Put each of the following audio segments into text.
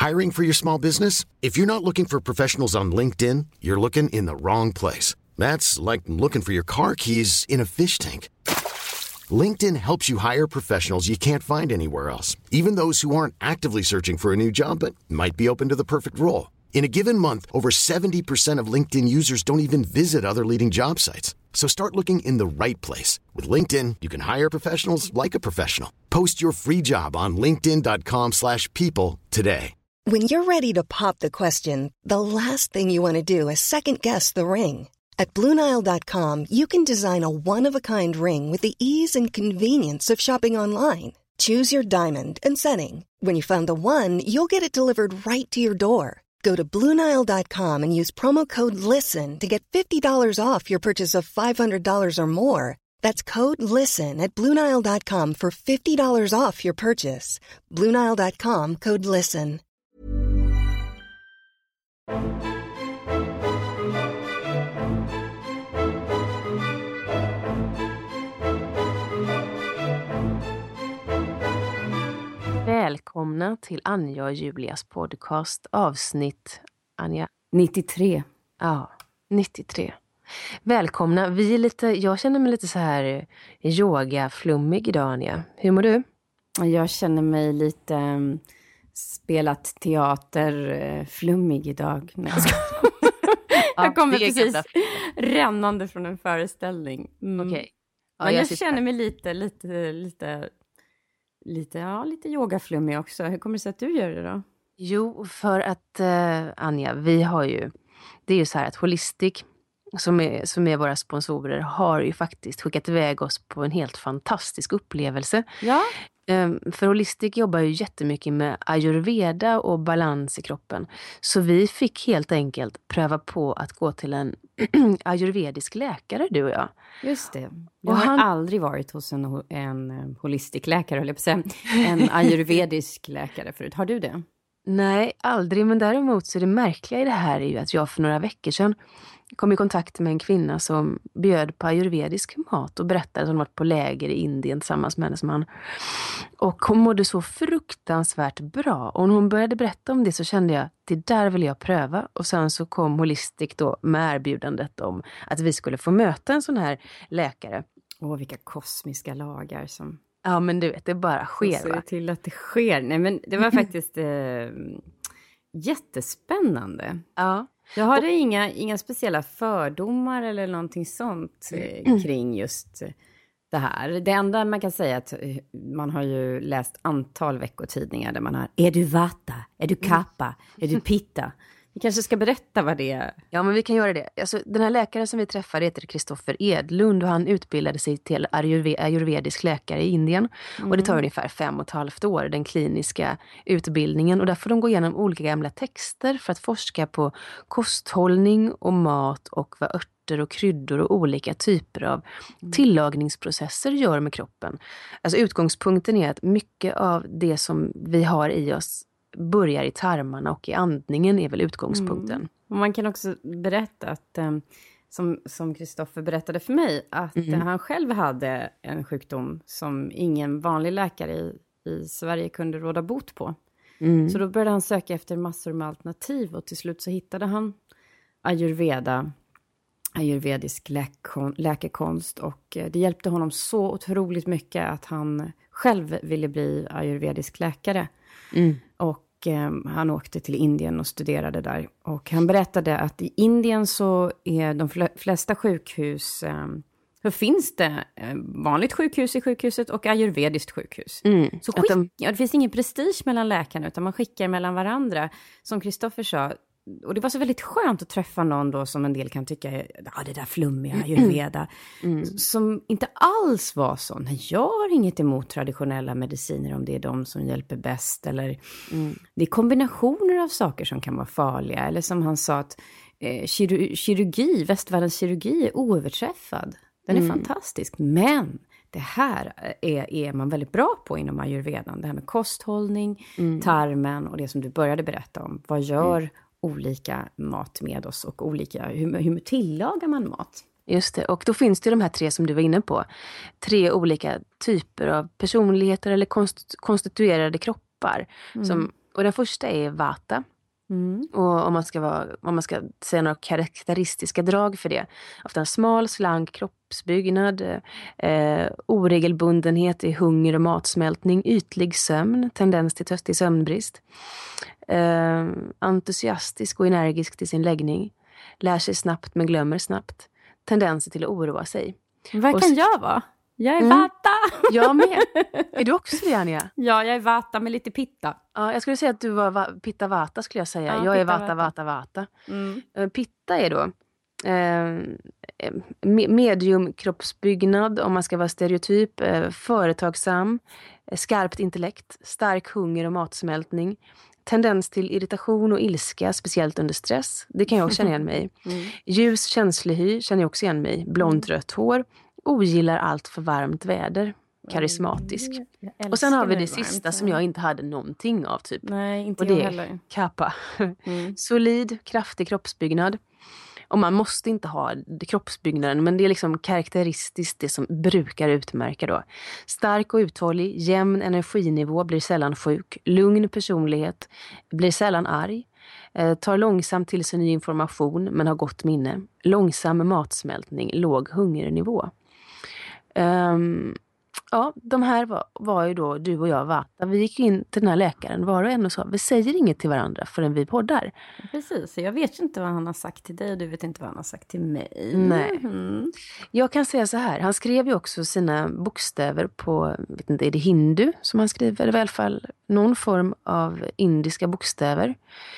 Hiring for your small business? If you're not looking for professionals on LinkedIn, you're looking in the wrong place. That's like looking for your car keys in a fish tank. LinkedIn helps you hire professionals you can't find anywhere else, even those who aren't actively searching for a new job but might be open to the perfect role. In a given month, over 70% of LinkedIn users don't even visit other leading job sites. So start looking in the right place. With LinkedIn, you can hire professionals like a professional. Post your free job on linkedin.com/people today. When you're ready to pop the question, the last thing you want to do is second-guess the ring. At BlueNile.com, you can design a one-of-a-kind ring with the ease and convenience of shopping online. Choose your diamond and setting. When you find the one, you'll get it delivered right to your door. Go to BlueNile.com and use promo code LISTEN to get $50 off your purchase of $500 or more. That's code LISTEN at BlueNile.com for $50 off your purchase. BlueNile.com, code LISTEN. Välkomna till Anja och Julias podcast avsnitt, Anja? 93. Ja, 93. Välkomna. Jag känner mig lite så här yoga-flummig idag, Anja. Hur mår du? Jag känner mig lite spelat teater flummig idag. Jag kommer precis rännande från en föreställning. Okej. Ja, men jag känner mig lite yogaflummig också. Hur kommer det sig att du gör det då? Jo, för att Anja, det är ju så här att Holistic som är våra sponsorer har ju faktiskt skickat iväg oss på en helt fantastisk upplevelse. Ja. För Holistic jobbar ju jättemycket med ayurveda och balans i kroppen. Så vi fick helt enkelt pröva på att gå till en ayurvedisk läkare, du och jag. Just det. Jag har aldrig varit hos en holistic-läkare, eller på säga, en ayurvedisk läkare förut. Har du det? Nej, aldrig. Men däremot så är det märkliga i det här är ju att jag för några veckor sedan kom i kontakt med en kvinna som bjöd på ayurvedisk mat och berättade att hon varit på läger i Indien tillsammans med hennes man. Och hon mådde så fruktansvärt bra. Och när hon började berätta om det så kände jag, det där vill jag pröva. Och sen så kom Holistic då med erbjudandet om att vi skulle få möta en sån här läkare. Vilka kosmiska lagar som... Ja, men du vet, det bara sker, så va? Till att det sker. Nej, men det var faktiskt jättespännande. Ja. Jag hade inga speciella fördomar eller någonting sånt kring just det här. Det enda man kan säga är att man har ju läst antal veckotidningar där man har, är du vata, är du kappa, är du pitta? Vi kanske ska berätta vad det är. Ja, men vi kan göra det. Alltså, den här läkaren som vi träffade heter Kristoffer Edlund och han utbildade sig till ayurvedisk läkare i Indien. Och det tar ungefär 5,5 år, den kliniska utbildningen. Och där får de gå igenom olika gamla texter för att forska på kosthållning och mat och vad örter och kryddor och olika typer av tillagningsprocesser gör med kroppen. Alltså utgångspunkten är att mycket av det som vi har i oss börjar i tarmarna och i andningen är väl utgångspunkten. Och man kan också berätta att, som Kristoffer berättade för mig, att han själv hade en sjukdom som ingen vanlig läkare i Sverige kunde råda bot på. Så då började han söka efter massor med alternativ och till slut så hittade han ayurvedisk läkekonst och det hjälpte honom så otroligt mycket att han själv ville bli ayurvedisk läkare. Och han åkte till Indien och studerade där. Och han berättade att i Indien så är de flesta sjukhus... så finns det vanligt sjukhus i sjukhuset och ayurvediskt sjukhus. Så det finns ingen prestige mellan läkarna utan man skickar mellan varandra. Som Kristoffer sa... Och det var så väldigt skönt att träffa någon då som en del kan tycka det där flummiga ayurveda. Som inte alls var så. Nej, jag har inget emot traditionella mediciner om det är de som hjälper bäst. Eller det är kombinationer av saker som kan vara farliga. Eller som han sa att västvärldens kirurgi är oöverträffad. Den är fantastisk. Men det här är man väldigt bra på inom ayurvedan. Det här med kosthållning, tarmen och det som du började berätta om. Vad gör olika mat med oss och olika, hur tillagar man mat? Just det, och då finns det de här 3 som du var inne på. 3 olika typer av personligheter eller konstituerade kroppar. Som Och den första är vata. Och om man ska säga några karaktäristiska drag för det. Ofta en smal, slank kroppsbyggnad, oregelbundenhet i hunger och matsmältning, ytlig sömn, tendens till sömnbrist, entusiastisk och energisk till sin läggning, lär sig snabbt men glömmer snabbt, tendenser till att oroa sig. Vad kan jag vara? Jag är vata. Jag med. Är du också det, Anja? Ja, jag är vata med lite pitta. Ja, jag skulle säga att du var pitta vata skulle jag säga. Ja, jag är pitta vata. Pitta är då medium kroppsbyggnad, om man ska vara stereotyp, företagsam, skarpt intellekt, stark hunger och matsmältning, tendens till irritation och ilska, speciellt under stress. Det kan jag också känna igen mig. Ljus känslig hy känner jag också igen mig. Blont rött hår. Ogillar allt för varmt väder. Karismatisk. Och sen har vi det sista som jag inte hade någonting av typ. Nej, inte och det jag heller. Kappa. Solid, kraftig kroppsbyggnad. Och man måste inte ha kroppsbyggnaden, men det är liksom karaktäristiskt det som brukar utmärka då. Stark och uthållig, jämn energinivå, blir sällan sjuk. Lugn personlighet, blir sällan arg. Tar långsamt till sig ny information men har gott minne. Långsam matsmältning, låg hungernivå. Ja, de här var ju då du och jag vata. Vi gick in till den här läkaren var och en och sa, vi säger inget till varandra förrän vi poddar. Precis, jag vet inte vad han har sagt till dig och du vet inte vad han har sagt till mig. Nej. Jag kan säga så här, han skrev ju också sina bokstäver på, vet inte, är det hindu som han skriver? Eller i alla fall någon form av indiska bokstäver.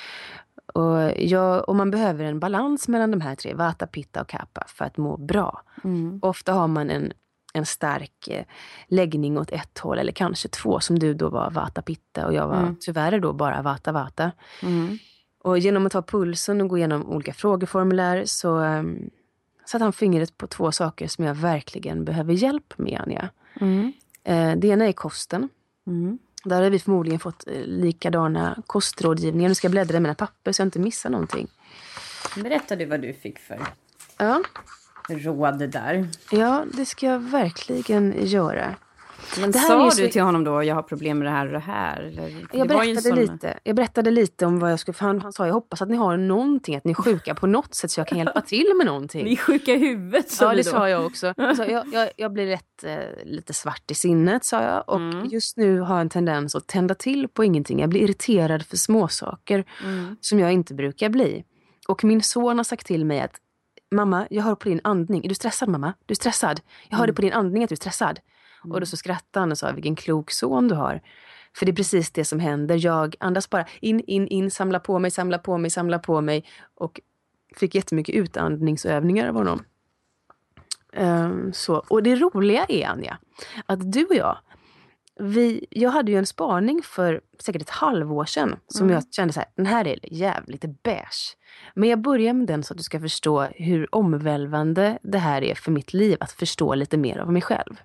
Och man behöver en balans mellan de här tre, vata, pitta och kappa, för att må bra. Ofta har man en stark läggning åt ett håll eller kanske två, som du då var vata pitta och jag var tyvärr då bara vata. Och genom att ta pulsen och gå igenom olika frågeformulär så satte han fingret på två saker som jag verkligen behöver hjälp med, Anja. Det ena är kosten. Där har vi förmodligen fått likadana kostrådgivningar. Nu ska jag bläddra i mina papper så jag inte missar någonting. Berättar du vad du fick för råd där? Ja, det ska jag verkligen göra. Men det här sa är du till honom då, jag har problem med det här och det här? Eller? Jag berättade lite om vad jag skulle... För han sa, jag hoppas att ni har någonting, att ni är sjuka på något sätt så jag kan hjälpa till med någonting. Ni är sjuka i huvudet, sa det sa jag också. Alltså, jag blir lite svart i sinnet, sa jag. Och just nu har jag en tendens att tända till på ingenting. Jag blir irriterad för småsaker som jag inte brukar bli. Och min son har sagt till mig att mamma, jag hör på din andning. Är du stressad, mamma? Du är stressad. Jag hörde på din andning att du är stressad. Och då så skrattade han och sa, vilken klok son du har. För det är precis det som händer. Jag andas bara in, samla på mig. Och fick jättemycket utandningsövningar av honom. Och det roliga är, Anja, att du och jag hade ju en spaning för säkert ett halvår sedan. Som jag kände så här, den här är jävligt beige. Men jag börjar med den så att du ska förstå hur omvälvande det här är för mitt liv. Att förstå lite mer av mig själv.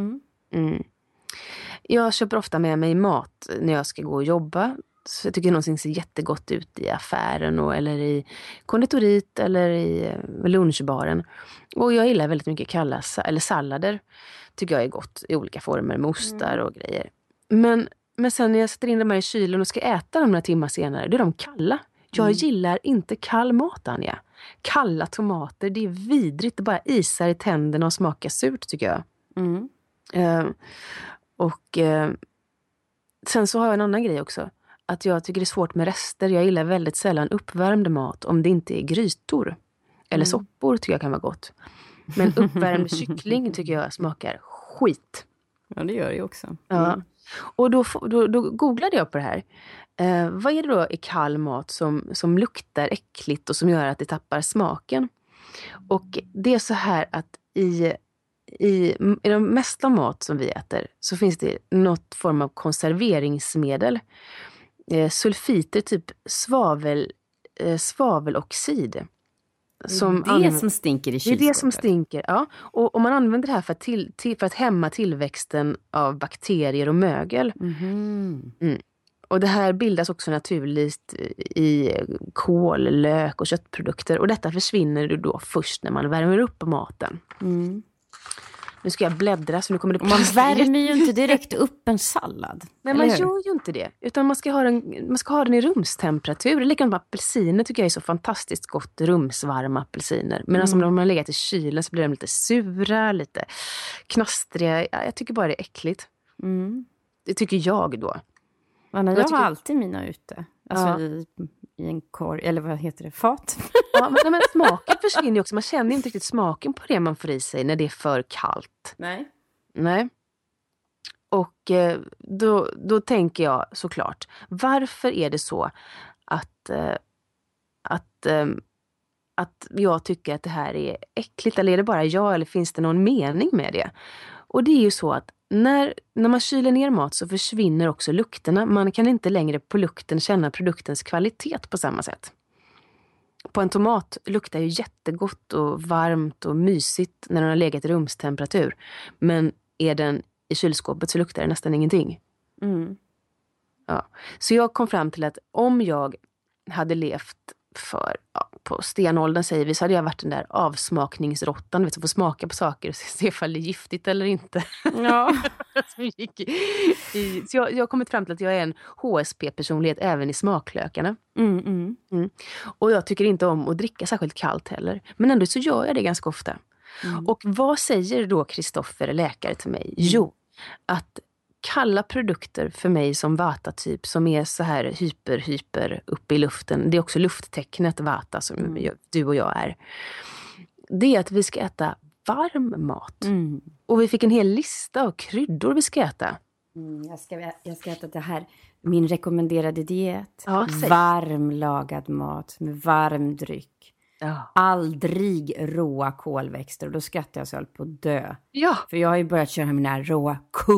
Jag köper ofta med mig mat när jag ska gå och jobba. Så jag tycker någonting ser jättegott ut i affären eller i konditoriet eller i lunchbaren. Och jag gillar väldigt mycket kalla eller sallader. Tycker jag är gott i olika former med ostar och grejer. Men sen när jag sätter in dem här i kylen och ska äta dem några timmar senare, då är de kalla. Jag gillar inte kall mat, Anja. Kalla tomater, det är vidrigt. Det bara isar i tänderna och smakar surt, tycker jag. Sen så har jag en annan grej också. Att jag tycker det är svårt med rester. Jag gillar väldigt sällan uppvärmd mat om det inte är grytor. Eller soppor tycker jag kan vara gott. Men uppvärmd kyckling tycker jag smakar skit. Ja, det gör det ju också. Ja. Och då googlade jag på det här. Vad är det då i kall mat som luktar äckligt och som gör att det tappar smaken? Och det är så här att i de mesta mat som vi äter så finns det något form av konserveringsmedel. Sulfiter, typ svaveloxid. Som stinker i kylskåpet. Det är det som stinker, ja. Och man använder det här för att hämma tillväxten av bakterier och mögel. Och det här bildas också naturligt i kål, lök och köttprodukter. Och detta försvinner då först när man värmer upp maten. Nu ska jag bläddra så nu kommer det man värmer ju inte direkt upp en sallad. Nej, man gör ju inte det. Utan man ska ha den i rumstemperatur. Likadant med apelsiner tycker jag är så fantastiskt gott. Rumsvarma apelsiner. Men om de har legat i kylen så blir de lite sura, lite knastriga. Jag tycker bara det är äckligt. Det tycker jag då. Anna, jag har alltid mina ute. Alltså i en korg, eller vad heter det, fat. Ja, men smaken försvinner ju också. Man känner ju inte riktigt smaken på det man får i sig när det är för kallt. Nej. Och då tänker jag såklart, varför är det så att jag tycker att det här är äckligt? Eller är det bara jag, eller finns det någon mening med det? Och det är ju så att när man kyler ner mat så försvinner också lukterna. Man kan inte längre på lukten känna produktens kvalitet på samma sätt. På en tomat luktar ju jättegott och varmt och mysigt när den har legat i rumstemperatur. Men är den i kylskåpet så luktar det nästan ingenting. Ja. Så jag kom fram till att om jag hade levt på stenåldern, säger vi, så hade jag varit den där avsmakningsrottan, som får smaka på saker och se ifall det är giftigt eller inte. Ja. Så jag har kommit fram till att jag är en HSP-personlighet även i smaklökarna. Och jag tycker inte om att dricka särskilt kallt heller. Men ändå så gör jag det ganska ofta. Och vad säger då Kristoffer, läkare, till mig? Jo, att kalla produkter för mig som vata-typ, som är så här hyper uppe i luften. Det är också lufttecknet vata som du och jag är. Det är att vi ska äta varm mat. Och vi fick en hel lista av kryddor vi ska äta. Jag ska äta det här, min rekommenderade diet. Ja, varmlagad mat med varm dryck. Ja. Aldrig råa kolväxter. Och då skrattar jag så på att dö. Ja. För jag har ju börjat köra mina råa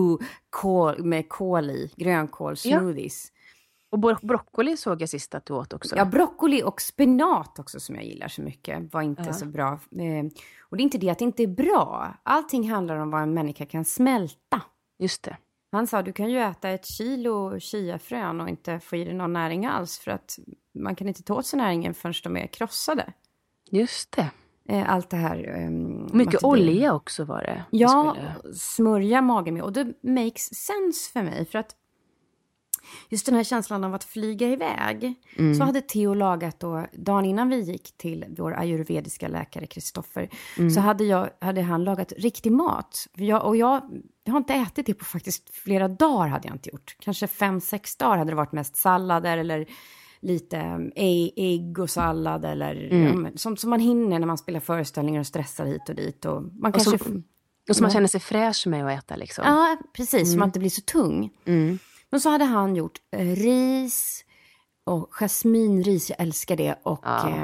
kål med kål i. Grönkål, smoothies. Och broccoli såg jag sist att du åt också. Ja, broccoli och spenat också, som jag gillar så mycket, var inte så bra. Och det är inte det att det inte är bra. Allting handlar om vad en människa kan smälta. Just det. Han sa, du kan ju äta 1 kilo chiafrön och inte få i dig någon näring alls. För att man kan inte ta åt sig näringen förrän de är krossade. Just det. Allt det här. Mycket olja också var det. Ja, smörja magen med. Och det makes sense för mig. För att just den här känslan av att flyga iväg. Så hade Theo lagat då, dagen innan vi gick till vår ayurvediska läkare Kristoffer. Så hade han lagat riktig mat. Jag har inte ätit det på faktiskt flera dagar, hade jag inte gjort. Kanske 5-6 dagar hade det varit mest sallader eller lite ägg och sallad. Eller sånt som man hinner när man spelar föreställningar och stressar hit och dit. Och man kanske... Och så man känner sig fräsch med att äta liksom. Ja, precis. Så man inte blir så tung. Men så hade han gjort ris och jasminris, jag älskar det. Och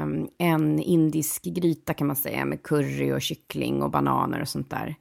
en indisk gryta kan man säga, med curry och kyckling och bananer och sånt där.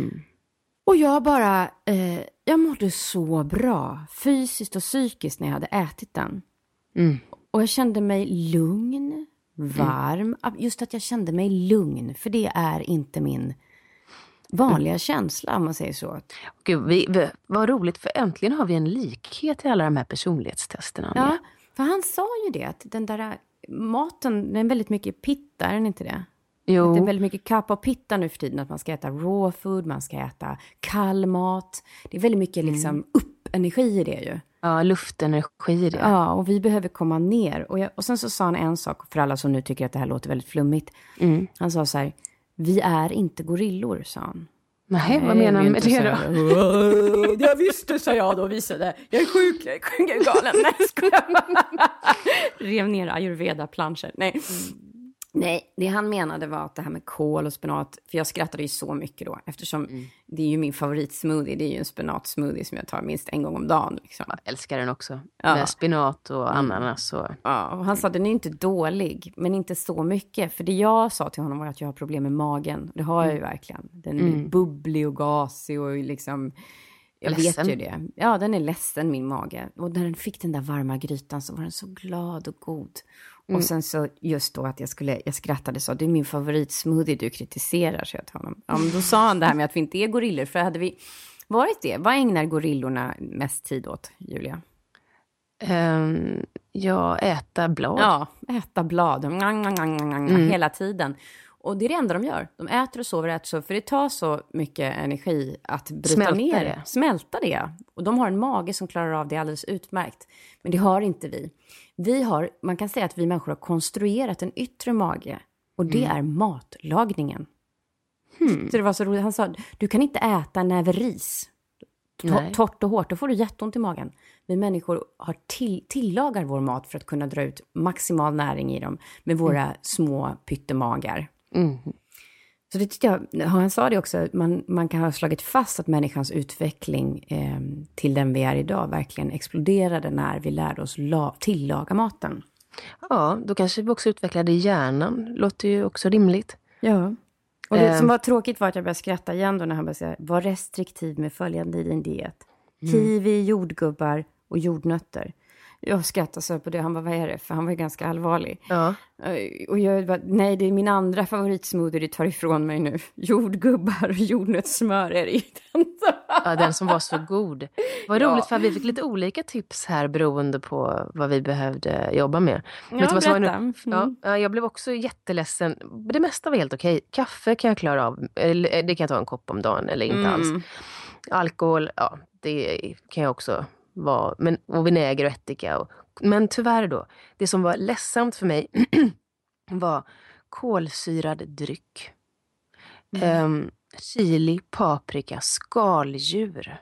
Och jag bara, jag mådde så bra, fysiskt och psykiskt, när jag hade ätit den. Och jag kände mig lugn, varm. Just att jag kände mig lugn, för det är inte min vanliga känsla, om man säger så. Gud, vad roligt, för äntligen har vi en likhet i alla de här personlighetstesterna. Ja, för han sa ju det, att den där maten, den är väldigt mycket pitta, är den inte det? Jo. Att det är väldigt mycket kappa och pitta nu för tiden, att man ska äta raw food, man ska äta kall mat. Det är väldigt mycket liksom upp-energi i det ju. Ja, luftenergi i det. Ja, och vi behöver komma ner. Och sen så sa han en sak, för alla som nu tycker att det här låter väldigt flummigt. Han sa så här, vi är inte gorillor, sa han. Nej, vad menar han med det då? Jag visste, sa jag då, visade. Jag är sjuk, jag är galen. Nej, ska jag rev ner ayurveda-planscher. Nej, det han menade var att det här med kål och spenat, för jag skrattade ju så mycket då, eftersom det är ju min favoritsmoothie, det är ju en spenatsmoothie som jag tar minst en gång om dagen. Liksom. Jag älskar den också, med spenat och ananas. Ja, och han sa, den är inte dålig, men inte så mycket. För det jag sa till honom var att jag har problem med magen. Det har jag ju verkligen. Den är bubblig och gasig och liksom... Jag vet ju det. Ja, den är ledsen, min mage. Och när den fick den där varma grytan så var den så glad och god. Och sen så just då att jag skrattade så, det är min favoritsmoothie du kritiserar, så jag till honom. Ja, men då sa han det här med att vi inte är gorillor. För hade vi varit det, vad ägnar gorillorna mest tid åt, Julia? Ja, äta blad. Ja, äta blad. Hela tiden. Och det är det enda de gör. De äter och sover, för det tar så mycket energi att bryta smälta det. Och de har en mage som klarar av det alldeles utmärkt. Men det har inte vi. Man kan säga att vi människor har konstruerat en yttre mage. Och det är matlagningen. Så det var så roligt. Han sa, du kan inte äta en näve ris. Torrt och hårt, då får du jätteont i magen. Vi människor har tillagar vår mat för att kunna dra ut maximal näring i dem med våra små pyttemagar. Så det tyckte jag, han sa det också, man kan ha slagit fast att människans utveckling till den vi är idag verkligen exploderade när vi lärde oss tillaga maten. Ja, då kanske vi också utvecklade hjärnan, låter ju också rimligt. Ja. Och det som var tråkigt var att jag började skratta igen då när han började säga, var restriktiv med följande i din diet. Kiwi, jordgubbar och jordnötter. Jag skrattade så på det. Han bara, vad är det? För han var ju ganska allvarlig. Ja. Och jag bara, nej, det är min andra favoritsmoothie du tar ifrån mig nu. Jordgubbar och jordnötssmör är det. Ja, den som var så god. Vad roligt, för vi fick lite olika tips här beroende på vad vi behövde jobba med. Ja, vet du vad som var jag blev också jätteledsen. Det mesta var helt okej. Kaffe kan jag klara av. Det kan jag ta en kopp om dagen eller inte alls. Alkohol, ja, det kan jag också vara. Och vinäger och ättika. Men tyvärr då, det som var ledsamt för mig var kolsyrad dryck. Chili, paprika, skaldjur.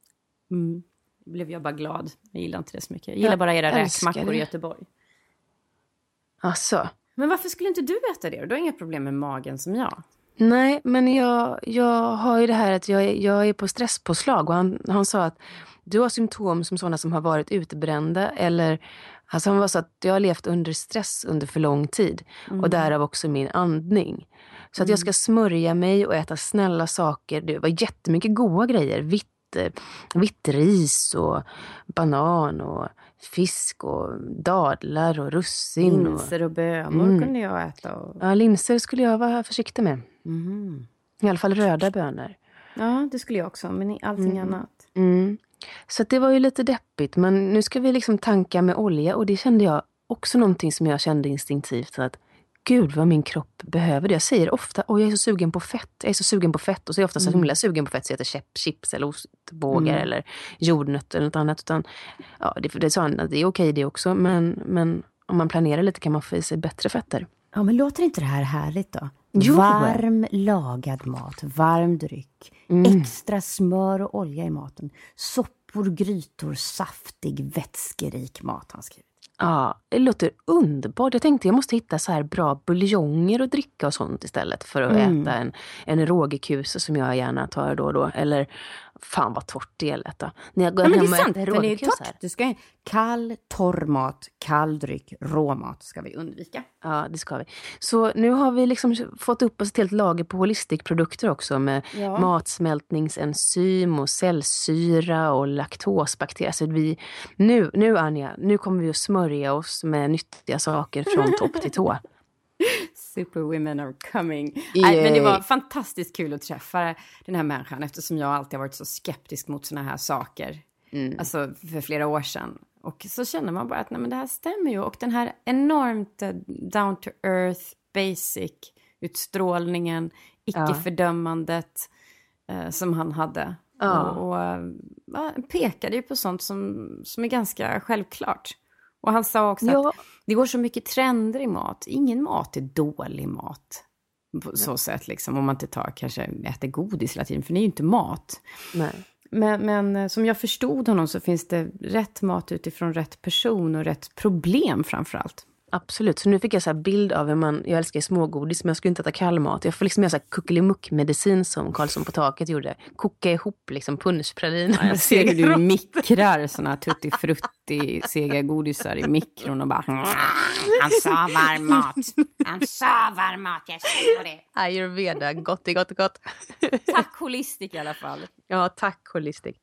Blev jag bara glad. Jag gillar inte det så mycket. Jag gillar bara era räkmackor i Göteborg. Alltså. Men varför skulle inte du äta det? Du har inga problem med magen som jag. Nej, men jag har ju det här att jag är på stresspåslag. Och han sa att du har symptom som sådana som har varit utbrända. Eller, alltså han var så att jag har levt under stress under för lång tid. Och därav också min andning. Så att jag ska smörja mig och äta snälla saker. Det var jättemycket goda grejer. Vitt ris och banan och fisk och dadlar och russin. Linser och bönor kunde jag äta. Ja, linser skulle jag vara försiktig med. I alla fall röda bönor. Ja, det skulle jag också, men allting annat. Så att det var ju lite deppigt. Men nu ska vi liksom tanka med olja. Och det kände jag också någonting som jag kände instinktivt. Att gud vad min kropp behöver det. Jag säger ofta, jag är så sugen på fett. Jag är så sugen på fett. Och så är jag ofta så himla sugen på fett. Så jag äter chips eller ostbågar eller jordnötter eller något annat. Utan, ja, det sa han att det är okej det också. Men om man planerar lite kan man få i sig bättre fetter. Ja, men låter inte det här härligt då? Jo. Varm lagad mat, varm dryck, extra smör och olja i maten, soppor, grytor, saftig, vätskerik mat, han skrivit. Ja, det låter underbart. Jag tänkte jag måste hitta så här bra buljonger och dricka och sånt istället för att äta en rågekuse som jag gärna tar då och då. Eller fan vad torrt det är lätt då. När jag går hem och äter rågekuse här. Du ska kall, torr mat, kall dryck, råmat ska vi undvika. Ja, det ska vi. Så nu har vi liksom fått upp oss ett helt lager på holistikprodukter också med matsmältningsenzym och cellsyra och laktosbakterier. Så nu Anja, nu kommer vi att smörja oss med nyttiga saker från topp till tå. Superwomen are coming. Nej, men det var fantastiskt kul att träffa den här människan eftersom jag alltid har varit så skeptisk mot såna här saker. Alltså för flera år sedan. Och så känner man bara att nej, men det här stämmer ju. Och den här enormt down to earth, basic utstrålningen, icke-fördömandet som han hade. Och pekade ju på sånt som är ganska självklart. Och han sa också att det går så mycket trender i mat. Ingen mat är dålig mat. På så sätt liksom. Om man inte kanske äter godis hela tiden. För det är ju inte mat. Nej. Men som jag förstod honom så finns det rätt mat utifrån rätt person och rätt problem framförallt. Absolut, så nu fick jag så här bild av jag älskar smågodis men jag skulle inte äta kall mat. Jag får liksom göra så här kuckelimuck-medicin som Karlsson på taket gjorde. Koka ihop liksom punschpraliner. Ja, jag ser hur du mikrar såna tutti-frutti sega godisar i mikron och bara han sa varm mat. Han sa varm mat, jag ser på det. Ayurveda, gott. Tack holistik i alla fall. Ja, tack holistik.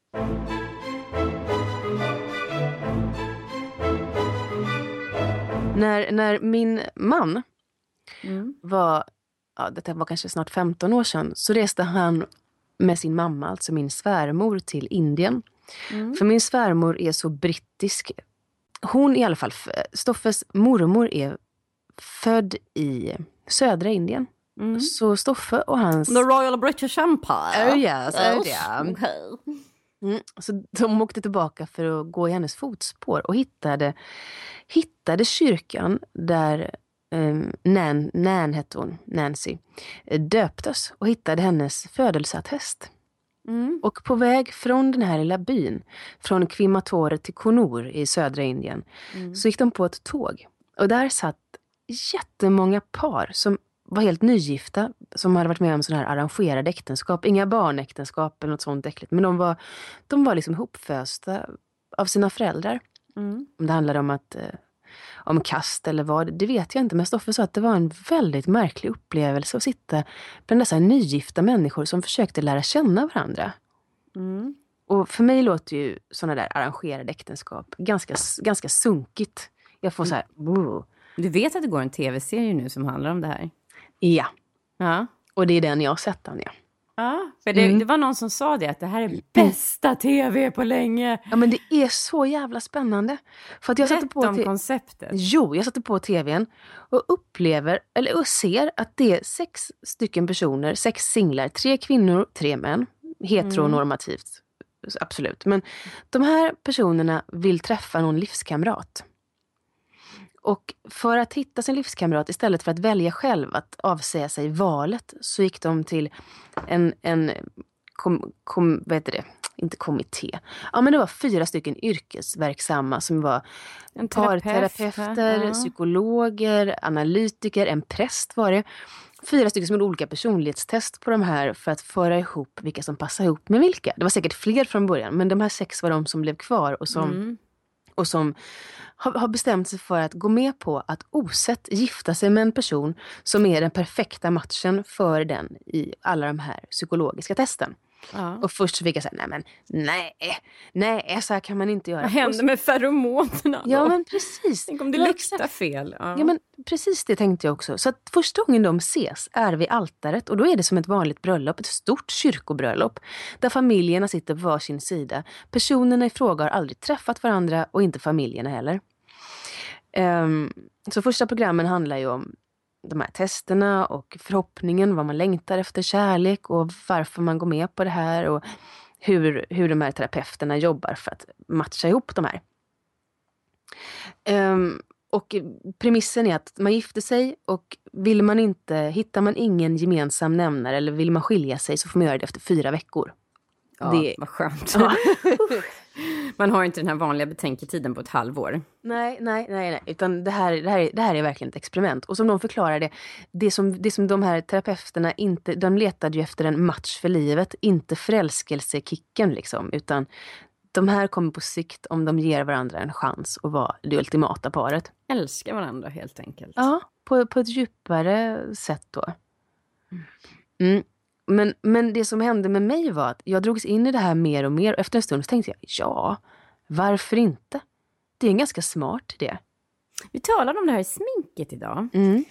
När min man var, detta var kanske snart 15 år sedan, så reste han med sin mamma, alltså min svärmor, till Indien. För min svärmor är så brittisk. Hon i alla fall, Stoffes mormor är född i södra Indien. Så Stoffe och hans... The Royal British Empire. Oh yes, Okay. Så de åkte tillbaka för att gå i hennes fotspår och hittade kyrkan där Nan hette hon, Nancy, döptes och hittade hennes födelseattest. Och på väg från den här lilla byn, från Coimbatore till Connor i södra Indien, så gick de på ett tåg. Och där satt jättemånga par som var helt nygifta, som hade varit med om sådana här arrangerade äktenskap. Inga barnäktenskap eller något sånt äckligt. Men de var liksom ihopfösta av sina föräldrar. Om det handlade om kast eller vad, det vet jag inte. Men Stoffe sa att det var en väldigt märklig upplevelse att sitta bland dessa nygifta människor som försökte lära känna varandra. Och för mig låter ju sådana där arrangerade äktenskap ganska sunkigt. Jag får så här... Du vet att det går en tv-serie nu som handlar om det här? Ja. Och det är den jag har sett, Anja. Ja, för det var någon som sa det, att det här är bästa tv på länge. Ja, men det är så jävla spännande. För att jag satte på om konceptet. Jag satte på tvn och och ser att det är 6 stycken personer, 6 singlar, 3 kvinnor, 3 män. Heteronormativt, absolut. Men de här personerna vill träffa någon livskamrat. Och för att hitta sin livskamrat, istället för att välja själv att avsäga sig valet, så gick de till inte kommitté. Ja, men det var 4 stycken yrkesverksamma som var parterapeuter, psykologer, analytiker, en präst var det. 4 stycken som gjorde olika personlighetstest på de här för att föra ihop vilka som passar ihop med vilka. Det var säkert fler från början, men de här 6 var de som blev kvar och som har bestämt sig för att gå med på att osett gifta sig med en person som är den perfekta matchen för den i alla de här psykologiska testen. Ja. Och först så fick jag säga, nej, så här kan man inte göra. Vad händer med feromonerna då? Ja, men precis. Tänk om det luktar fel. Ja, men precis det tänkte jag också. Så att första gången de ses är vid altaret, och då är det som ett vanligt bröllop, ett stort kyrkobröllop, där familjerna sitter på varsin sida. Personerna i fråga har aldrig träffat varandra och inte familjerna heller. Så första programmen handlar ju om de här testerna och förhoppningen, vad man längtar efter kärlek och varför man går med på det här och hur de här terapeuterna jobbar för att matcha ihop de här. Och premissen är att man gifter sig, och hittar man ingen gemensam nämnare eller vill man skilja sig, så får man göra det efter 4 veckor. Ja, vad skönt. Ja. Man har inte den här vanliga betänketiden på ett halvår. Nej. Utan det här är verkligen ett experiment. Och som de förklarar det som de här terapeuterna inte... De letade ju efter en match för livet, inte förälskelsekicken liksom. Utan de här kommer på sikt om de ger varandra en chans att vara det ultimata paret. Älskar varandra helt enkelt. Ja, på ett djupare sätt då. Men det som hände med mig var att jag drogs in i det här mer och mer. Efter en stund så tänkte jag, varför inte? Det är en ganska smart idé. Vi talade om det här i sminket idag.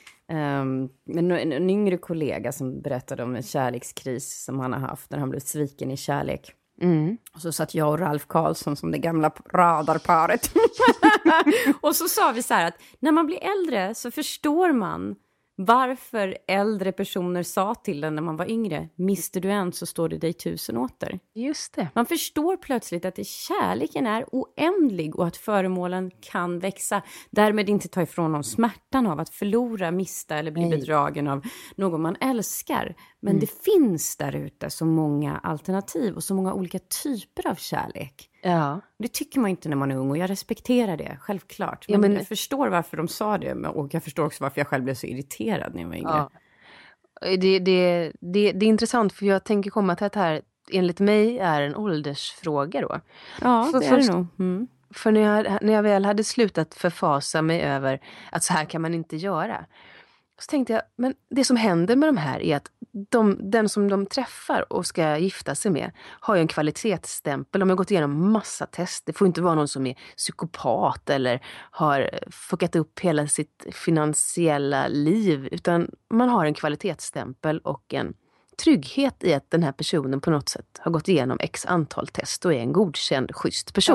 En yngre kollega som berättade om en kärlekskris som han har haft när han blev sviken i kärlek. Och så satt jag och Ralf Karlsson som det gamla radarparet. Och så sa vi så här att när man blir äldre så förstår man varför äldre personer sa till den när man var yngre, mister du en så står det dig 1000 åter. Just det. Man förstår plötsligt att kärleken är oändlig och att föremålen kan växa. Därmed inte ta ifrån någon smärtan av att förlora, mista eller bli bedragen av någon man älskar. Men det finns där ute så många alternativ och så många olika typer av kärlek. Ja. Det tycker man inte när man är ung, och jag respekterar det, självklart. Men jag förstår varför de sa det, och jag förstår också varför jag själv blev så irriterad när jag var yngre. Ja. Det är intressant, för jag tänker komma till att det här enligt mig är en åldersfråga då. Ja, det är det nog. För när jag väl hade slutat förfasa mig över att så här kan man inte göra, så tänkte jag, men det som händer med de här är att den som de träffar och ska gifta sig med har ju en kvalitetsstämpel. De har gått igenom massa test. Det får inte vara någon som är psykopat eller har fuckat upp hela sitt finansiella liv, utan man har en kvalitetsstämpel och en trygghet i att den här personen på något sätt har gått igenom x antal test och är en godkänd, schysst person. Ja,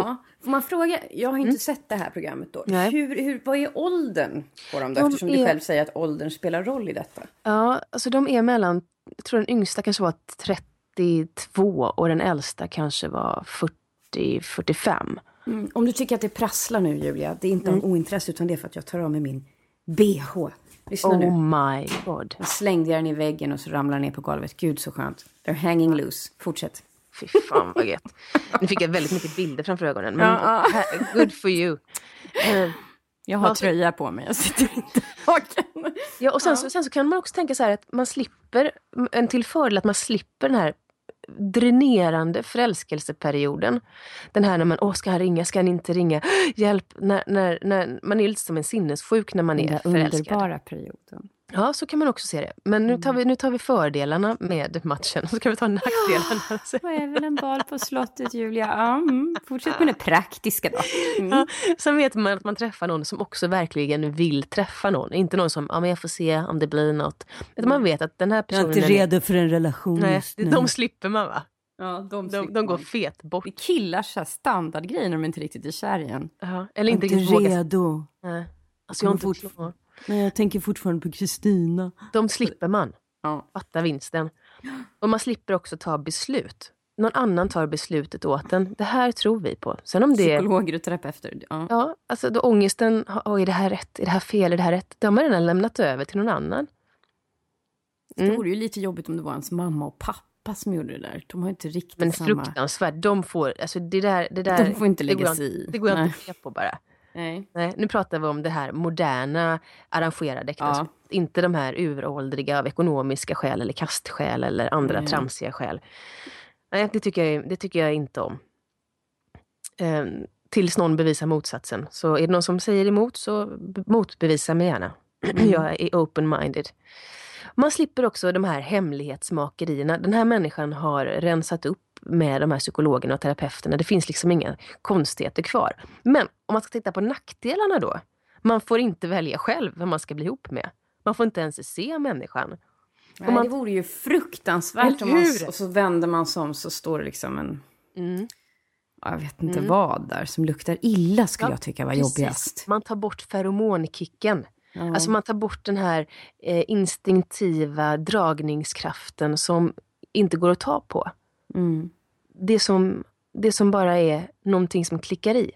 Får man fråga, jag har inte sett det här programmet då. Vad är åldern på dem då? Eftersom du själv säger att åldern spelar roll i detta. Ja, alltså de är mellan, jag tror den yngsta kanske var 32 och den äldsta kanske var 40-45. Om du tycker att det prasslar nu, Julia, det är inte av ointresse utan det är för att jag tar av mig min BH. Lyssna nu. Oh my god. Jag slängde den i väggen och så ramlar ner på golvet. Gud så skönt. They're hanging loose. Fortsätt. Fy fan vad gött. Nu fick jag väldigt mycket bilder framför ögonen. Men good for you. Jag har tröja på mig. Jag sitter inte vaken. Ja, och sen så kan man också tänka så här att man slipper, en till fördel att man slipper den här dränerande förälskelseperioden. Den här när man, ska han ringa, ska han inte ringa? Hjälp, när man är lite som en sinnessjuk när man är förälskad. Den underbara perioden. Ja, så kan man också se det. Men nu tar vi fördelarna med matchen. Så kan vi ta nackdelarna. Ja, vad är väl en bal på slottet, Julia? Fortsätt med det praktiska då. Ja, sen vet man att man träffar någon som också verkligen vill träffa någon. Inte någon som, men jag får se om det blir något. Utan man vet att den här personen... Jag är inte redo för en relation. Nej, just nu. de slipper man va? Ja, de går fet bort. Det killars standardgrejer när de inte riktigt är kär igen. Ja, eller inte redo. Nej. Alltså jag är inte klar. Men jag tänker fortfarande på Kristina. De slipper man. Fatta vinsten. Och man slipper också ta beslut. Någon annan tar beslutet åt en. Det här tror vi på. Sen om det psykologer och terapeuter. Ja, alltså då ångesten. Är det här rätt? Är det här fel? Är det här rätt? De har redan lämnat över till någon annan. Det vore ju lite jobbigt om det var ens mamma och pappa som gjorde det där. De har inte riktigt men samma... Men fruktansvärt. De får, alltså det där... De får inte lägga sig i. Det går jag inte att på bara. Nej, nu pratar vi om det här moderna arrangerade äktenskap. Inte de här uråldriga av ekonomiska skäl eller kastskäl eller andra tramsiga skäl. Nej, det tycker jag inte om. Tills någon bevisar motsatsen. Så är det någon som säger emot så motbevisa mig gärna. Jag är open-minded. Man slipper också de här hemlighetsmakerierna. Den här människan har rensat upp med de här psykologerna och terapeuterna. Det finns liksom inga konstigheter kvar. Men om man ska titta på nackdelarna då. Man får inte välja själv vem man ska bli ihop med. Man får inte ens se människan. Nej, det vore ju fruktansvärt. Och så vänder man sig om så står det liksom en... Jag vet inte vad där som luktar illa skulle jag tycka var jobbigast. Man tar bort feromonkicken. Alltså man tar bort den här instinktiva dragningskraften som inte går att ta på. Det som bara är någonting som klickar i.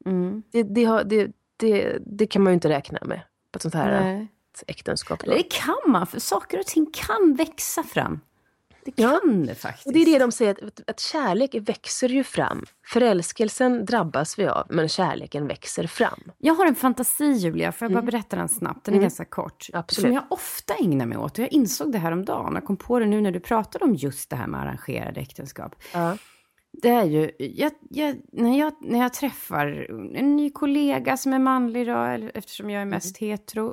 Det kan man ju inte räkna med på ett sånt här äktenskap. Eller det kan man, för saker och ting kan växa fram. Det kan det faktiskt. Och det är det de säger, att kärlek växer ju fram. Förälskelsen drabbas vi av, men kärleken växer fram. Jag har en fantasi, Julia, för jag bara berätta den snabbt. Den är ganska kort. Absolut. Som jag ofta ägnar mig åt. Och jag insåg det här om dagen. Jag kom på det nu när du pratade om just det här med arrangerade äktenskap. Det är ju, när jag träffar en ny kollega som är manlig då, eftersom jag är mest hetero,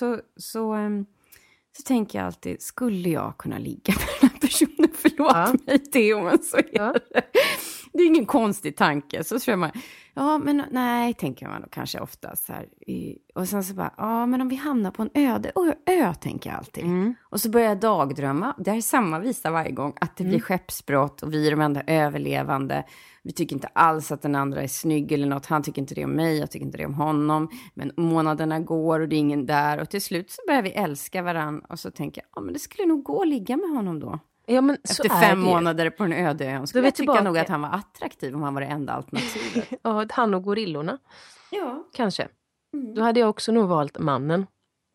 så tänker jag alltid, skulle jag kunna ligga med den här personen? Förlåt mig Theo, men så är det. Det är ingen konstig tanke. Så tror man, men nej, tänker man då kanske ofta så här. Och sen så bara, men om vi hamnar på en öde ö, tänker jag alltid. Och så börjar jag dagdrömma. Det är samma visa varje gång, att det blir skeppsbrott och vi är de enda överlevande. Vi tycker inte alls att den andra är snygg eller något. Han tycker inte det om mig, jag tycker inte det om honom. Men månaderna går och det är ingen där. Och till slut så börjar vi älska varandra. Och så tänker jag, men det skulle nog gå att ligga med honom då. Ja, men efter 5 månader på en öde ö. Skulle jag tycka nog att han var attraktiv om han var det enda alternativet. Ja, han och gorillorna. Ja. Kanske. Då hade jag också nog valt mannen.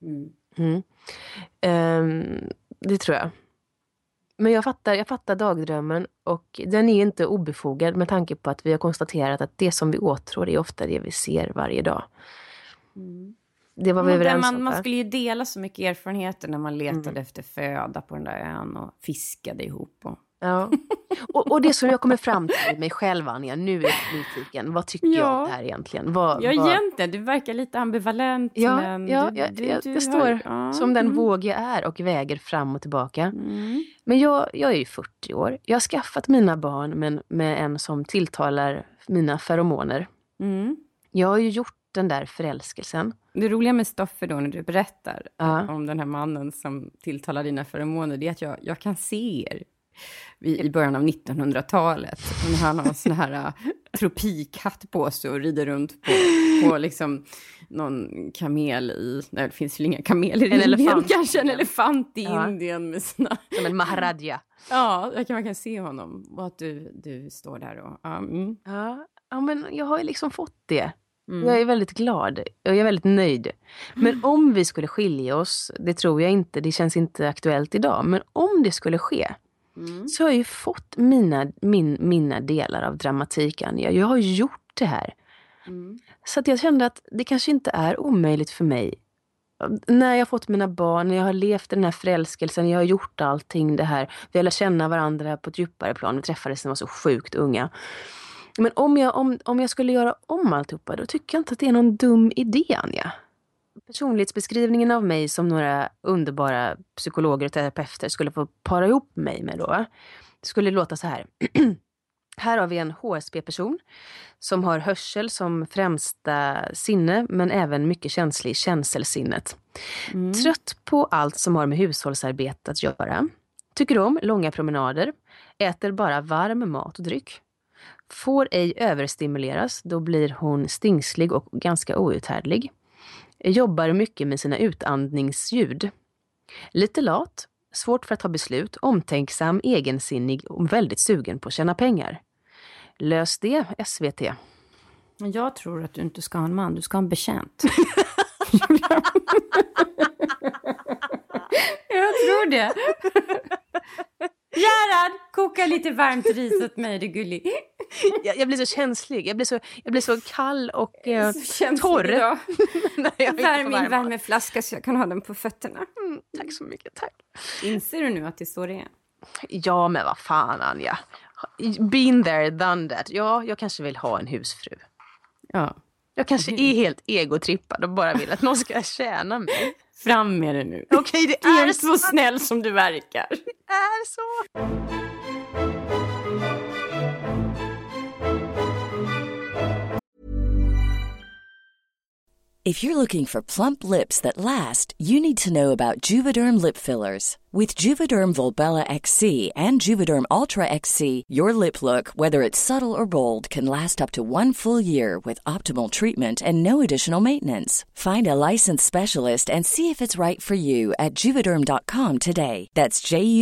Det tror jag. Men jag fattar dagdrömmen, och den är inte obefogad med tanke på att vi har konstaterat att det som vi åtrår är ofta det vi ser varje dag. Det var vi överens om. Man skulle ju dela så mycket erfarenheter när man letade efter föda på den där ön och fiskade ihop. Ja. Och det som jag kommer fram till mig själv, Anja, nu är jag nyfiken. Vad tycker jag om det här egentligen? Egentligen, du verkar lite ambivalent. Men jag står som den våg jag är och väger fram och tillbaka. Men jag är ju 40 år. Jag har skaffat mina barn med en som tilltalar mina feromoner. Jag har ju gjort den där förälskelsen. Det roliga med Stoffer då när du berättar om den här mannen som tilltalar dina feromoner, det är att jag kan se er i början av 1900-talet. Han har såna här tropikhatt på sig och rider runt på liksom någon kamel i... Nej, det finns ju inga kameler i Indien. Kanske en elefant i Indien med sina... Som en maharaja. Ja, man kan se honom. Och att du står där och... Ja, men jag har ju liksom fått det. Jag är väldigt glad. Jag är väldigt nöjd. Men om vi skulle skilja oss, det tror jag inte, det känns inte aktuellt idag. Men om det skulle ske, så har jag ju fått mina delar av dramatiken. Jag har gjort det här. Så att jag kände att det kanske inte är omöjligt för mig. När jag har fått mina barn, när jag har levt den här förälskelsen, jag har gjort allting det här. Vi har lärt känna varandra på ett djupare plan. Vi träffades när vi var så sjukt unga. Men om jag skulle göra om alltihopa, då tycker jag inte att det är någon dum idé, Anja. Personlighetsbeskrivningen av mig som några underbara psykologer och terapeuter skulle få para ihop mig med då, skulle låta så här. Här har vi en HSP-person som har hörsel som främsta sinne, men även mycket känslig i känselsinnet. Trött på allt som har med hushållsarbete att göra. Tycker om långa promenader. Äter bara varm mat och dryck. Får ej överstimuleras, då blir hon stingslig och ganska outhärdlig. Jobbar mycket med sina utandningsljud. Lite lat, svårt för att ta beslut, omtänksam, egensinnig och väldigt sugen på att tjäna pengar. Lös det, SVT. Jag tror att du inte ska ha en man, du ska ha en betjänt. Jag tror det. Gerhard, koka lite varmt ris åt mig, det gullig. Jag blir så känslig. Jag blir så kall och torr. Värm min värmeflaska så jag kan ha den på fötterna. Tack så mycket, tack. Inser du nu att det är så det är? Ja, men vad fan, Anja. Been there, done that. Ja, jag kanske vill ha en husfru. Ja. Jag kanske är helt egotrippad och bara vill att någon ska tjäna mig. Fram med det nu. Okej, det är så snäll som du verkar. Det är så. If you're looking for plump lips that last, you need to know about Juvederm lip fillers. With Juvederm Volbella XC and Juvederm Ultra XC, your lip look, whether it's subtle or bold, can last up to 1 full year with optimal treatment and no additional maintenance. Find a licensed specialist and see if it's right for you at Juvederm.com today. That's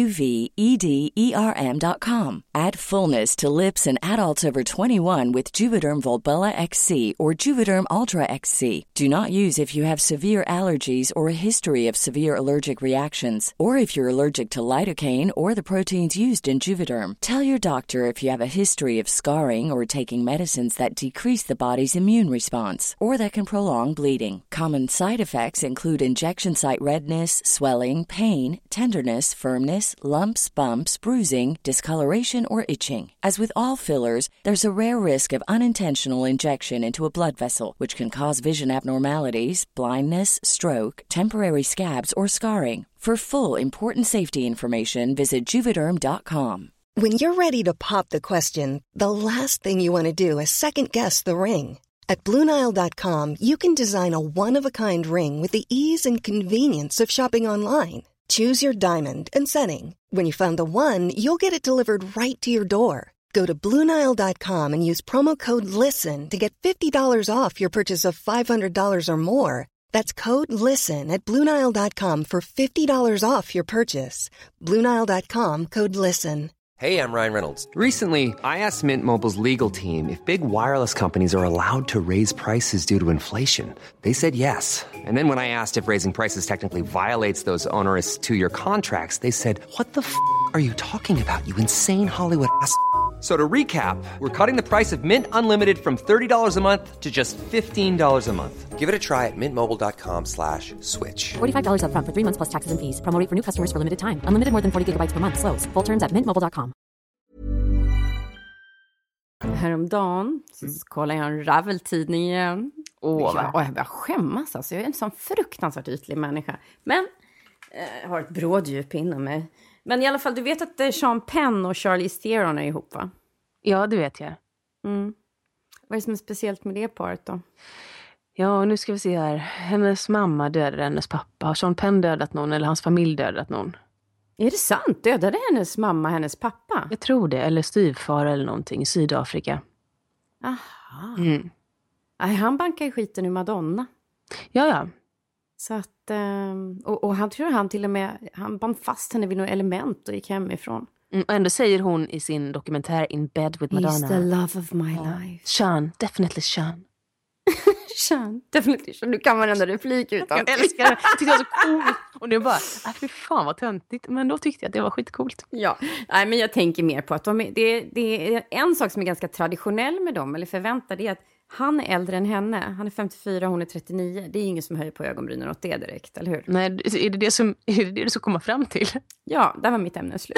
JUVEDERM.com. Add fullness to lips in adults over 21 with Juvederm Volbella XC or Juvederm Ultra XC. Do not use if you have severe allergies or a history of severe allergic reactions, or if you're allergic to lidocaine or the proteins used in Juvederm. Tell your doctor if you have a history of scarring or taking medicines that decrease the body's immune response or that can prolong bleeding. Common side effects include injection site redness, swelling, pain, tenderness, firmness, lumps, bumps, bruising, discoloration, or itching. As with all fillers, there's a rare risk of unintentional injection into a blood vessel, which can cause vision abnormalities, blindness, stroke, temporary scabs, or scarring. For full, important safety information, visit Juvederm.com. When you're ready to pop the question, the last thing you want to do is second-guess the ring. At BlueNile.com, you can design a one-of-a-kind ring with the ease and convenience of shopping online. Choose your diamond and setting. When you find the one, you'll get it delivered right to your door. Go to BlueNile.com and use promo code LISTEN to get $50 off your purchase of $500 or more. That's code LISTEN at BlueNile.com for $50 off your purchase. BlueNile.com, code LISTEN. Hey, I'm Ryan Reynolds. Recently, I asked Mint Mobile's legal team if big wireless companies are allowed to raise prices due to inflation. They said yes. And then when I asked if raising prices technically violates those onerous two-year contracts, they said, "What the f*** are you talking about, you insane Hollywood ass?" So to recap, we're cutting the price of Mint Unlimited from $30 a month to just $15 a month. Give it a try at mintmobile.com/switch. $45 up front for 3 months plus taxes and fees. Promo rate for new customers for limited time. Unlimited more than 40 gigabytes per month. Slows full terms at mintmobile.com. Häromdagen så kollade jag en raveltidning igen. Och jag börjar skämmas. Alltså. Jag är en sån fruktansvärt ytlig människa. Men jag har ett bråddjup inom mig. Men i alla fall, du vet att Sean Penn och Charlize Theron är ihop, va? Ja, det vet jag. Mm. Vad är det som är speciellt med det paret då? Ja, nu ska vi se här. Hennes mamma dödade hennes pappa. Har Sean Penn dödat någon eller hans familj dödat någon? Är det sant? Dödade hennes mamma hennes pappa? Jag tror det. Eller styvfar eller någonting i Sydafrika. Aha. Mm. Nej, han bankar i skiten ur Madonna. Ja. Så att, och han tror han till och med, han band fast henne vid något element och gick hemifrån. Och ändå säger hon i sin dokumentär In Bed with Madonna. He's the love of my life. Sean, definitely Sean. Sean, definitivt. Nu kan man ändå replik utan. Jag älskar det. Jag tyckte det var så coolt. Och nu bara, fy fan vad töntigt. Men då tyckte jag att det var skitcoolt. Ja, nej, men jag tänker mer på att det är en sak som är ganska traditionell med dem, eller förväntad, det är att han är äldre än henne. Han är 54, hon är 39. Det är ingen som höjer på ögonen åt det direkt, eller hur? Nej, är det det du ska komma fram till? Ja, där var mitt ämne slut.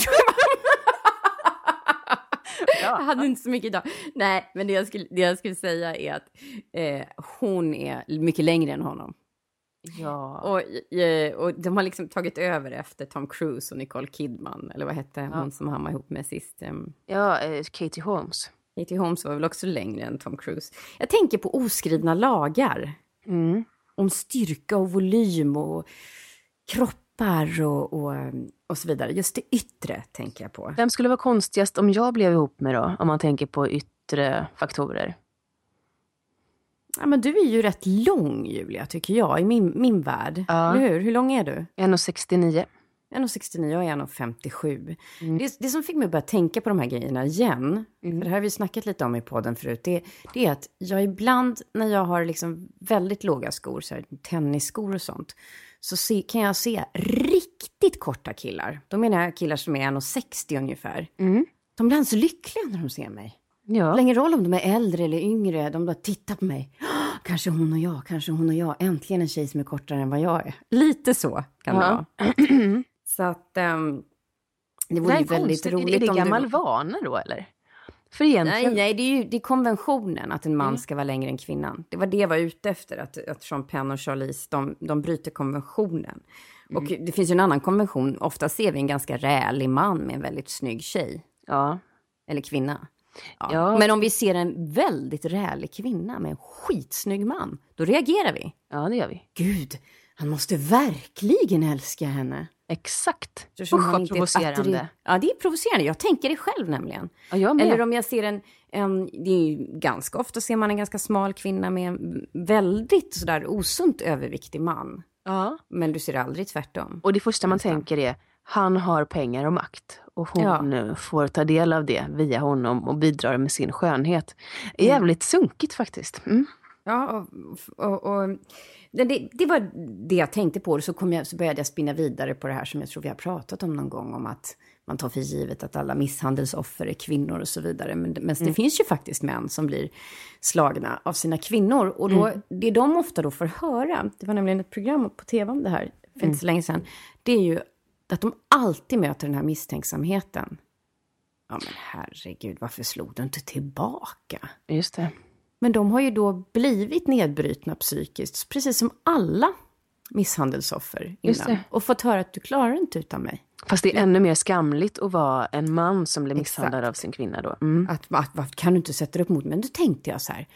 Jag hade inte så mycket idag. Nej, men det jag skulle säga är att hon är mycket längre än honom. Ja. Och de har liksom tagit över efter Tom Cruise och Nicole Kidman. Eller vad hette hon som han var ihop med sist? Katie Holmes. Katie Holmes var väl också längre än Tom Cruise. Jag tänker på oskrivna lagar. Om styrka och volym och kroppar och så vidare. Just det yttre tänker jag på. Vem skulle vara konstigast om jag blev ihop med då? Om man tänker på yttre faktorer. Ja, men du är ju rätt lång, Julia, tycker jag, i min värld. Ja. Eller hur? Hur lång är du? 1,69. 1,69 och 1,57. Det som fick mig att börja tänka på de här grejerna igen, för det här har vi snackat lite om i podden förut, det är att jag ibland när jag har liksom väldigt låga skor, så här, tennisskor och sånt, så kan jag se riktigt korta killar. Då menar jag killar som är 1,60 ungefär. De blir så lyckliga när de ser mig. Ja. Det spelar ingen roll om de är äldre eller yngre. De bara tittar på mig. Kanske hon och jag. Äntligen en tjej som är kortare än vad jag är. Lite så kan det vara. Så att det vore ju väldigt roligt. Är det gammal vana då eller? För egentligen... Nej, det är konventionen att en man ska vara längre än kvinnan. Det var det jag var ute efter. Att Sean Penn och Charlize, de bryter konventionen. Och det finns ju en annan konvention. Ofta ser vi en ganska rälig man med en väldigt snygg tjej. Ja. Eller kvinna. Ja. Ja. Men om vi ser en väldigt rälig kvinna med en skitsnygg man, då reagerar vi. Ja, det gör vi. Gud, han måste verkligen älska henne. Exakt. Usch, vad provocerande. Ja, det är provocerande. Jag tänker det själv nämligen. Ja, jag med. Eller om jag ser det är ju ganska ofta ser man en ganska smal kvinna med en väldigt sådär osunt överviktig man. Ja. Men du ser aldrig tvärtom. Och det första man tänker är, han har pengar och makt. Och hon får ta del av det via honom och bidrar med sin skönhet. Det är jävligt sunkigt faktiskt. Ja, och det var det jag tänkte på. Så började jag spinna vidare på det här som jag tror vi har pratat om någon gång. Om att man tar för givet att alla misshandelsoffer är kvinnor och så vidare. Men det finns ju faktiskt män som blir slagna av sina kvinnor. Och då, det de ofta då får höra, det var nämligen ett program på tv om det här för inte så länge sedan. Det är ju att de alltid möter den här misstänksamheten. Ja men herregud, varför slog du inte tillbaka? Just det. Men de har ju då blivit nedbrytna psykiskt, precis som alla misshandelsoffer innan. Och fått höra att du klarar inte utan mig. Fast det är ännu mer skamligt att vara en man som blir misshandlad av sin kvinna då. Att kan du inte sätta upp mot? Men då tänkte jag så här.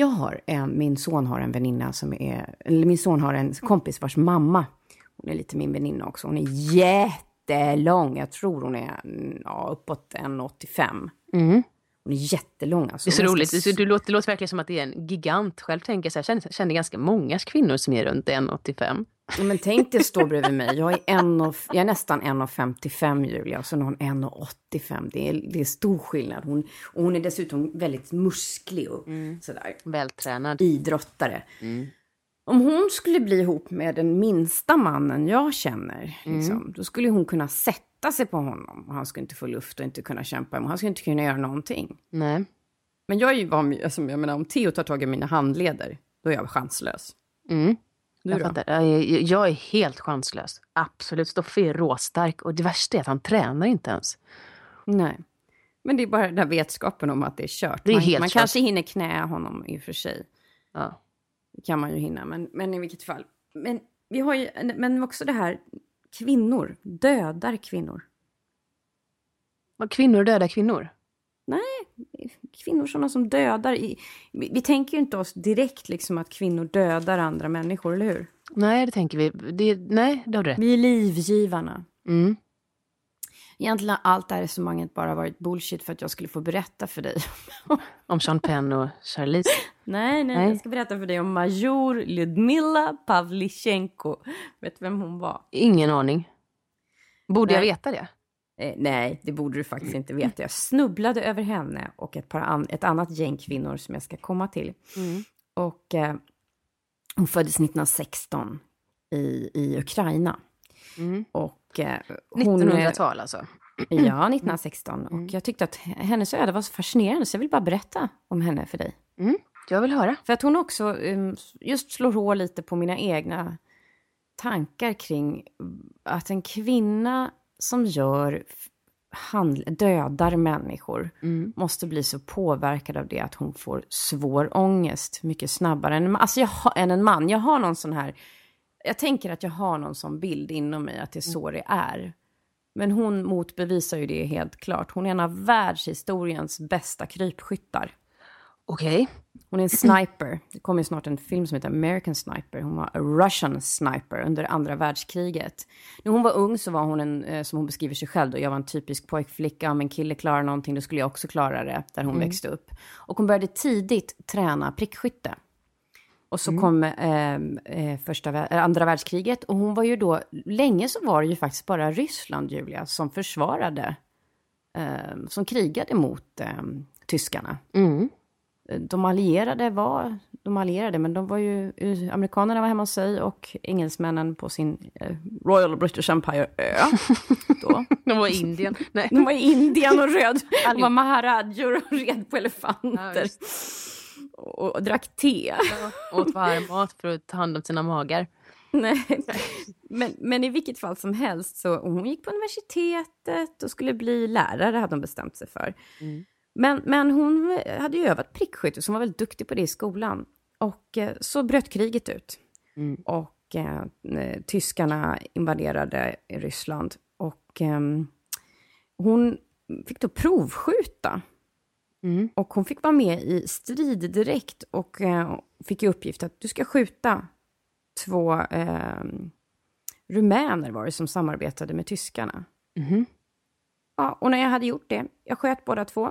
Min son har en väninna som är, eller min son har en kompis vars mamma, hon är lite min väninna också. Hon är jättelång. Jag tror hon är uppåt 1,85. Hon är jättelång. Alltså. Det är så roligt. Det låter verkligen som att det är en gigant. Själv tänker jag så här, jag känner ganska många kvinnor som är runt 1,85. Ja, men tänk dig stå bredvid mig. Jag är nästan 1,55 Julia. Och så har hon 1,85. Det är stor skillnad. Hon är dessutom väldigt musklig och sådär. Vältränad. Idrottare. Om hon skulle bli ihop med den minsta mannen jag känner, liksom, då skulle hon kunna sätta sig på honom. Och han skulle inte få luft och inte kunna kämpa. Han skulle inte kunna göra någonting. Nej. Men jag menar, om Theo tar tag i mina handleder, då är jag chanslös. Jag är helt chanslös. Absolut. Stoffe är råstark. Och det värsta är att han tränar inte ens. Nej. Men det är bara den där vetskapen om att det är kört. Det är man kanske hinner knä honom i och för sig. Ja. Det kan man ju hinna. Men i vilket fall. Men vi har ju också det här. Kvinnor dödar kvinnor. Vad kvinnor dödar kvinnor? Nej, kvinnor sådana som dödar. Vi tänker ju inte oss direkt liksom att kvinnor dödar andra människor, eller hur? Nej, det tänker vi. Nej, det har du rätt. Vi är livgivarna. Egentligen allt det här resonemanget bara varit bullshit för att jag skulle få berätta för dig. Om Sean Penn och Charlize? Nej, jag ska berätta för dig om major Lyudmila Pavlichenko. Vet du vem hon var? Ingen aning. Borde jag veta det? Nej, det borde du faktiskt inte veta. Jag snubblade över henne och ett annat gäng kvinnor som jag ska komma till. Och hon föddes 1916 i Ukraina. Och hon 1900-tal alltså? Ja, 1916. Och jag tyckte att hennes öde var så fascinerande så jag vill bara berätta om henne för dig. Jag vill höra. För att hon också just slår hål lite på mina egna tankar kring att en kvinna som dödar människor måste bli så påverkad av det att hon får svår ångest mycket snabbare än en man. Jag har någon sån här, jag tänker att jag har någon sån bild inom mig att det är så det är. Men hon motbevisar ju det helt klart. Hon är en av världshistoriens bästa krypskyttar. Okej. Hon är en sniper. Det kommer ju snart en film som heter American Sniper. Hon var a Russian sniper under andra världskriget. När hon var ung så var hon som hon beskriver sig själv då. Jag var en typisk pojkflicka. Om en kille klarar någonting då skulle jag också klara det. Där hon växte upp. Och hon började tidigt träna prickskytte. Och så kom andra världskriget. Och hon var ju då, länge så var det ju faktiskt bara Ryssland, Julia, som försvarade, som krigade mot tyskarna. De allierade, men de var ju, amerikanerna var hemma hos sig och engelsmännen på sin Royal British Empire då. De var i Indien. Nej. De var i Indien och de var maharajor och red på elefanter. Ja, och drack te. Ja, åt varm mat för att ta hand om sina magar. Nej. Men i vilket fall som helst så hon gick på universitetet och skulle bli lärare hade hon bestämt sig för. Men hon hade ju övat prickskytte så hon var väldigt duktig på det i skolan. Och så bröt kriget ut. Och tyskarna invaderade Ryssland. Och hon fick då provskjuta. Och hon fick vara med i strid direkt och fick i uppgift att du ska skjuta 2 rumäner var det som samarbetade med tyskarna. Ja, och när jag hade gjort det, jag sköt båda 2.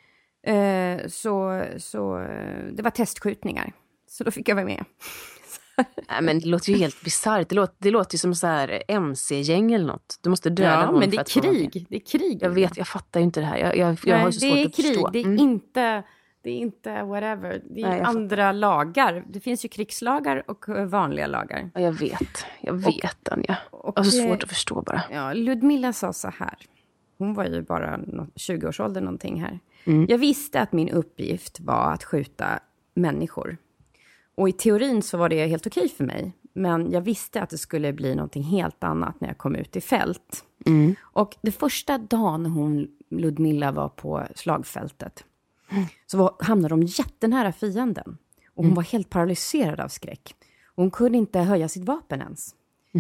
Så det var testskjutningar. Så då fick jag vara med. Nej, men det låter ju helt bizarrt. Det låter ju som så här MC-gäng eller något. Du måste döda någon men det för är att få krig. Det är krig. Jag vet, jag fattar ju inte det här. Jag har så svårt att förstå. Det är inte whatever. Det är andra lagar. Det finns ju krigslagar och vanliga lagar. Ja, jag vet Anja. Jag har så svårt att förstå bara. Ja, Lyudmila sa så här. Hon var ju bara 20-årsåldern någonting här. Jag visste att min uppgift var att skjuta människor. Och i teorin så var det helt okej för mig. Men jag visste att det skulle bli någonting helt annat när jag kom ut i fält. Och det första dagen Lyudmila var på slagfältet så hamnade de jättenära fienden. Och hon var helt paralyserad av skräck. Och hon kunde inte höja sitt vapen ens.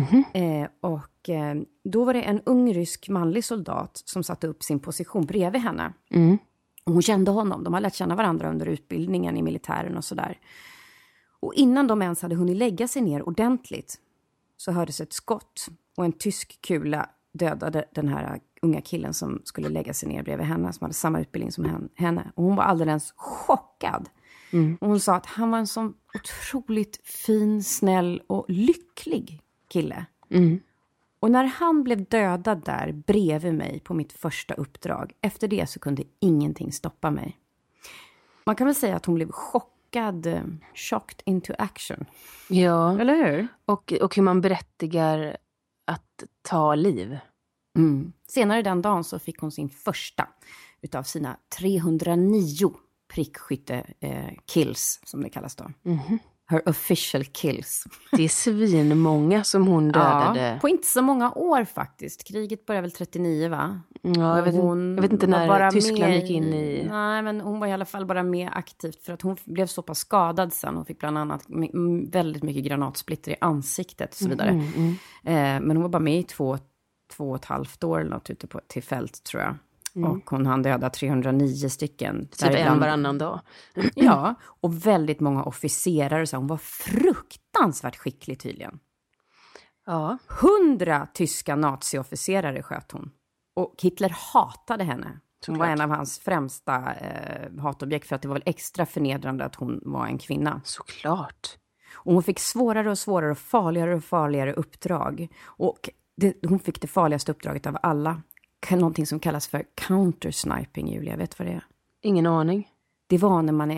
Då var det en ung rysk manlig soldat som satte upp sin position bredvid henne. Och hon kände honom. De har lärt känna varandra under utbildningen i militären och sådär. Och innan de ens hade hunnit lägga sig ner ordentligt så hördes ett skott. Och en tysk kula dödade den här unga killen som skulle lägga sig ner bredvid henne. Som hade samma utbildning som henne. Och hon var alldeles chockad. Och hon sa att han var en sån otroligt fin, snäll och lycklig kille. Och när han blev dödad där bredvid mig på mitt första uppdrag. Efter det så kunde ingenting stoppa mig. Man kan väl säga att hon blev shocked into action. Ja. Eller hur? Och hur man berättigar att ta liv. Senare den dagen så fick hon sin första utav sina 309 prickskytte-kills som det kallas då. Her official kills. Det är svinmånga som hon dödade. Ja, på inte så många år faktiskt. Kriget började väl 39 va? Ja, jag vet inte när Tyskland gick in i... Nej, men hon var i alla fall bara med aktivt för att hon blev så pass skadad sen. Hon fick bland annat väldigt mycket granatsplitter i ansiktet och så vidare. Men hon var bara med i 2,5 år eller något ute till fält tror jag. Och hon hann döda 309 stycken. Typ en varannan dag. Ja, och väldigt många officerare. Så hon var fruktansvärt skicklig tydligen. Ja. 100 tyska naziofficerare sköt hon. Och Hitler hatade henne. Hon var en av hans främsta hatobjekt för att det var väl extra förnedrande att hon var en kvinna. Såklart. Och hon fick svårare och svårare och farligare uppdrag. Och hon fick det farligaste uppdraget av alla. Någonting som kallas för countersniping, Julia. Vet du vad det är? Ingen aning. Det var när man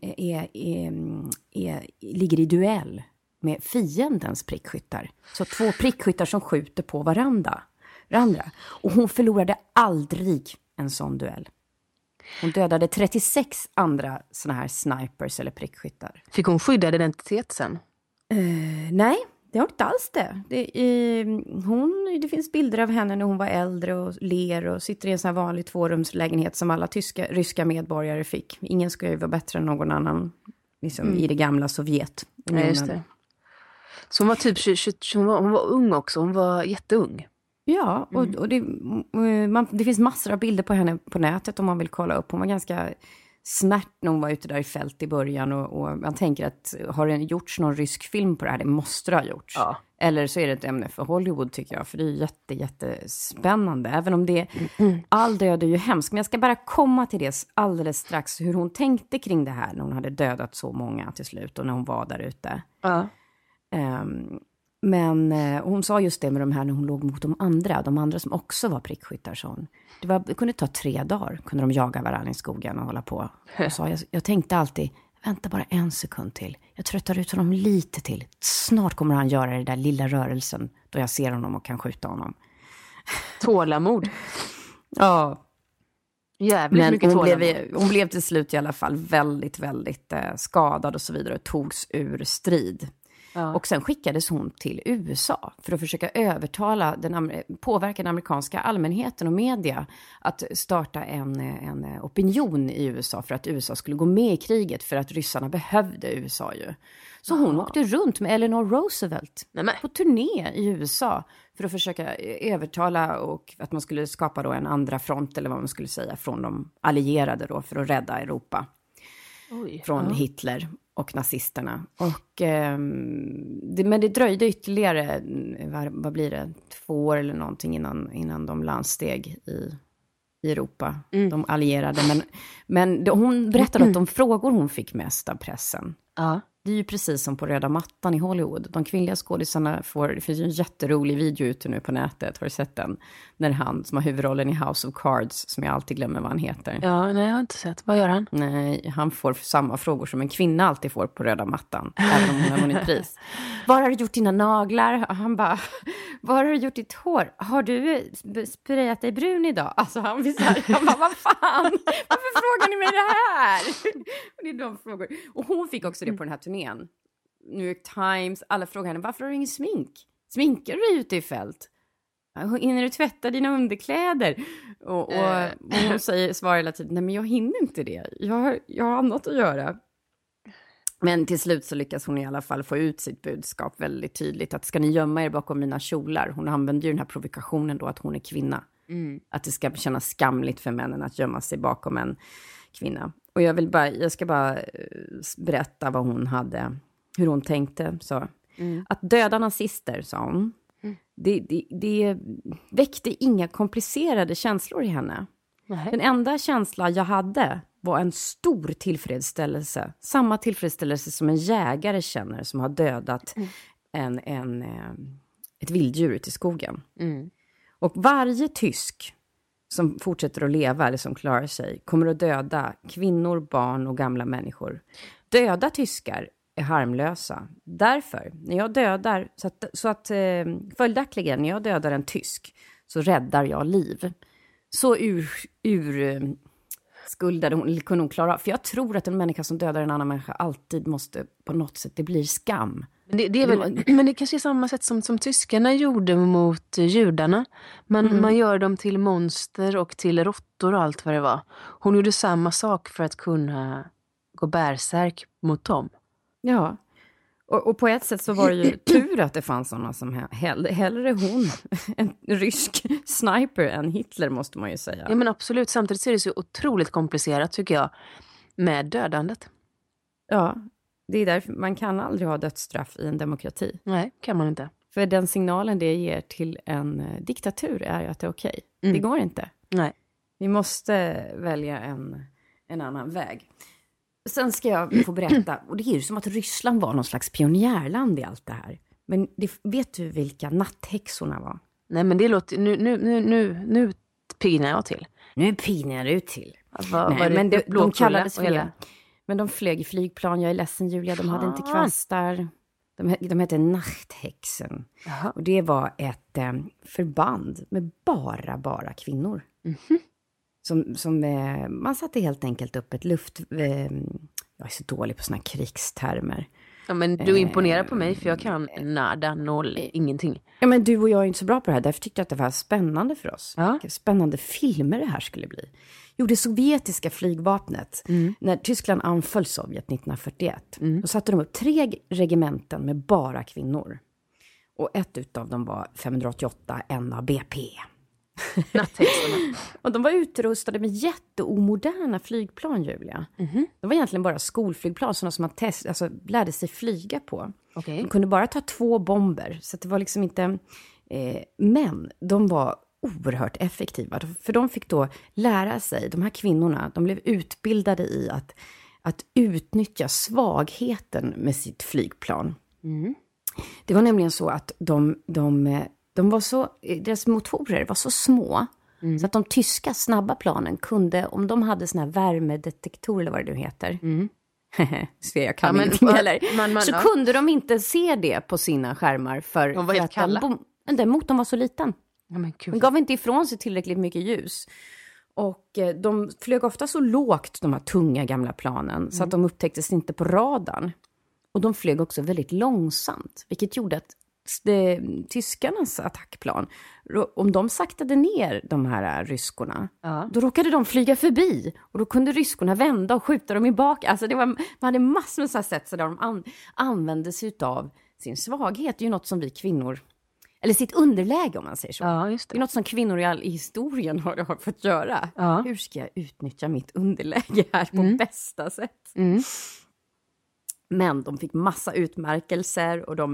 ligger i duell med fiendens prickskyttar. Så 2 prickskyttar som skjuter på varandra. Och hon förlorade aldrig en sån duell. Hon dödade 36 andra såna här snipers eller prickskyttar. Fick hon skyddad identitet sen? Nej, det har inte alls det. Det finns bilder av henne när hon var äldre och ler och sitter i en sån här vanlig 2-rumslägenhet som alla ryska medborgare fick. Ingen ska ju vara bättre än någon annan liksom, i det gamla Sovjet. Ja, just det. Så hon var typ 20, hon var ung också, hon var jätteung. Ja, och det finns massor av bilder på henne på nätet om man vill kolla upp. Hon var ganska smärt när hon var ute där i fält i början. Och man tänker att har det gjorts någon rysk film på det här? Det måste det ha gjorts. Ja. Eller så är det ett ämne för Hollywood tycker jag. För det är jättespännande. Även om all död är ju hemskt. Men jag ska bara komma till det alldeles strax. Hur hon tänkte kring det här när hon hade dödat så många till slut. Och när hon var där ute. Ja. Men hon sa just det med de här när hon låg mot de andra som också var prickskyttar. Så det kunde ta 3 dagar, kunde de jaga varandra i skogen och hålla på. Och sa, jag tänkte alltid, vänta bara 1 sekund till. Jag tröttar ut honom lite till. Snart kommer han göra den där lilla rörelsen då jag ser honom och kan skjuta honom. Tålamod. Ja. Jävligt mycket tålamod. Hon blev till slut i alla fall väldigt, väldigt skadad och så vidare. Och togs ur strid. Ja. Och sen skickades hon till USA för att försöka påverka den amerikanska allmänheten och media att starta en opinion i USA för att USA skulle gå med i kriget för att ryssarna behövde USA ju. Så hon åkte runt med Eleanor Roosevelt på turné i USA för att försöka övertala och att man skulle skapa då en andra front eller vad man skulle säga från de allierade då för att rädda Europa från Hitler och nazisterna. Men det dröjde ytterligare, vad blir det, 2 år eller någonting innan de landsteg i Europa, de allierade. Men hon berättade att de frågor hon fick mest av pressen, det är ju precis som på röda mattan i Hollywood. De kvinnliga skådisarna det finns ju en jätterolig video ute nu på nätet, har du sett den? När han som har huvudrollen i House of Cards, som jag alltid glömmer vad han heter. Ja, nej, jag har inte sett. Vad gör han? Nej, han får samma frågor som en kvinna alltid får på röda mattan, även om hon har vunnit pris. Var har du gjort dina naglar? Han bara, var har du gjort ditt hår? Har du sprayat dig brun idag? Alltså han bara, vad fan? Varför frågar ni mig det här? Det är de frågor. Och hon fick också det på den här turnén. New York Times, alla frågar henne, varför har du ingen smink? Sminkar du dig ute i fält? Hinner du tvätta dina underkläder? Och hon svarar hela tiden, nej men jag hinner inte det. Jag har annat att göra. Men till slut så lyckas hon i alla fall få ut sitt budskap väldigt tydligt. Att ska ni gömma er bakom mina kjolar? Hon använder ju den här provokationen då att hon är kvinna. Att det ska kännas skamligt för männen att gömma sig bakom en kvinna. Och jag ska bara berätta vad hon hade, hur hon tänkte. Så. Att döda nazister, sa hon. Det väckte inga komplicerade känslor i henne. Nej. Den enda känsla jag hade var en stor tillfredsställelse. Samma tillfredsställelse som en jägare känner som har dödat ett vilddjur ute i skogen. Och varje tysk som fortsätter att leva eller som klarar sig kommer att döda kvinnor, barn och gamla människor. Döda tyskar är harmlösa. Därför, när jag dödar, följaktligen när jag dödar en tysk så räddar jag liv. Så ur skuldade kunde hon klara. För jag tror att en människa som dödar en annan människa alltid måste på något sätt, det blir skam. Men det kanske är samma sätt som tyskarna gjorde mot judarna. Man gör dem till monster och till råttor och allt vad det var. Hon gjorde samma sak för att kunna gå bärsärk mot dem. Ja, och på ett sätt så var det ju tur att det fanns sådana som hellre hon, en rysk sniper än Hitler måste man ju säga. Ja men absolut, samtidigt så är det så otroligt komplicerat tycker jag med dödandet. Ja, det är därför man kan aldrig ha dödsstraff i en demokrati. Nej, kan man inte. För den signalen det ger till en diktatur är ju att det är okej. Det går inte. Nej. Vi måste välja en annan väg. Sen ska jag få berätta, och det är ju som att Ryssland var någon slags pionjärland i allt det här. Men vet du vilka natthäxorna var? Nej, men det låter... Nu pignar jag till. Nu pignar du till. Nej, men de kallades för det. Men de flög i flygplan. Jag är ledsen, Julia. De hade inte kvastar. De hette Nachthexen. Jaha. Och det var ett förband med bara kvinnor. Man satte helt enkelt upp ett jag är så dålig på såna här krigstermer. Ja, men du imponerar på mig för jag kan nada, noll, ingenting. Ja, men du och jag är inte så bra på det här. Därför tyckte jag att det var spännande för oss. Ja. Spännande filmer det här skulle bli. Jo, det sovjetiska flygvapnet. När Tyskland anföll Sovjet 1941. Då satte de upp 3 regementen med bara kvinnor. Och ett utav dem var 588 NABP. Natthäxorna. Och de var utrustade med jätteomoderna flygplan, Julia. De var egentligen bara skolflygplan, sådana som man lärde sig flyga på. Okay. De kunde bara ta 2 bomber, så att det var liksom inte... men de var oerhört effektiva. För de fick då lära sig, de här kvinnorna, de blev utbildade i att utnyttja svagheten med sitt flygplan. Det var nämligen så att de var så, deras motorer var så små så att de tyska snabba planen kunde, om de hade såna här värmedetektorer eller vad det nu heter. Så jag kan inte heller. Så kunde de inte se det på sina skärmar för de var helt kalla. Den motorn var så liten. Ja, men de gav inte ifrån sig tillräckligt mycket ljus. Och de flög ofta så lågt, de här tunga gamla planen, så att de upptäcktes inte på radarn. Och de flög också väldigt långsamt, vilket gjorde att tyskarnas attackplan, om de saktade ner de här ryskorna, då råkade de flyga förbi och då kunde ryskorna vända och skjuta dem i bak. Alltså man hade massor med så här sätt så där de använde sig av sin svaghet. Det är ju något som vi kvinnor, eller sitt underläge om man säger så. Ja, just det. Det är något som kvinnor i historien har fått göra. Ja. Hur ska jag utnyttja mitt underläge här på bästa sätt? Men de fick massa utmärkelser och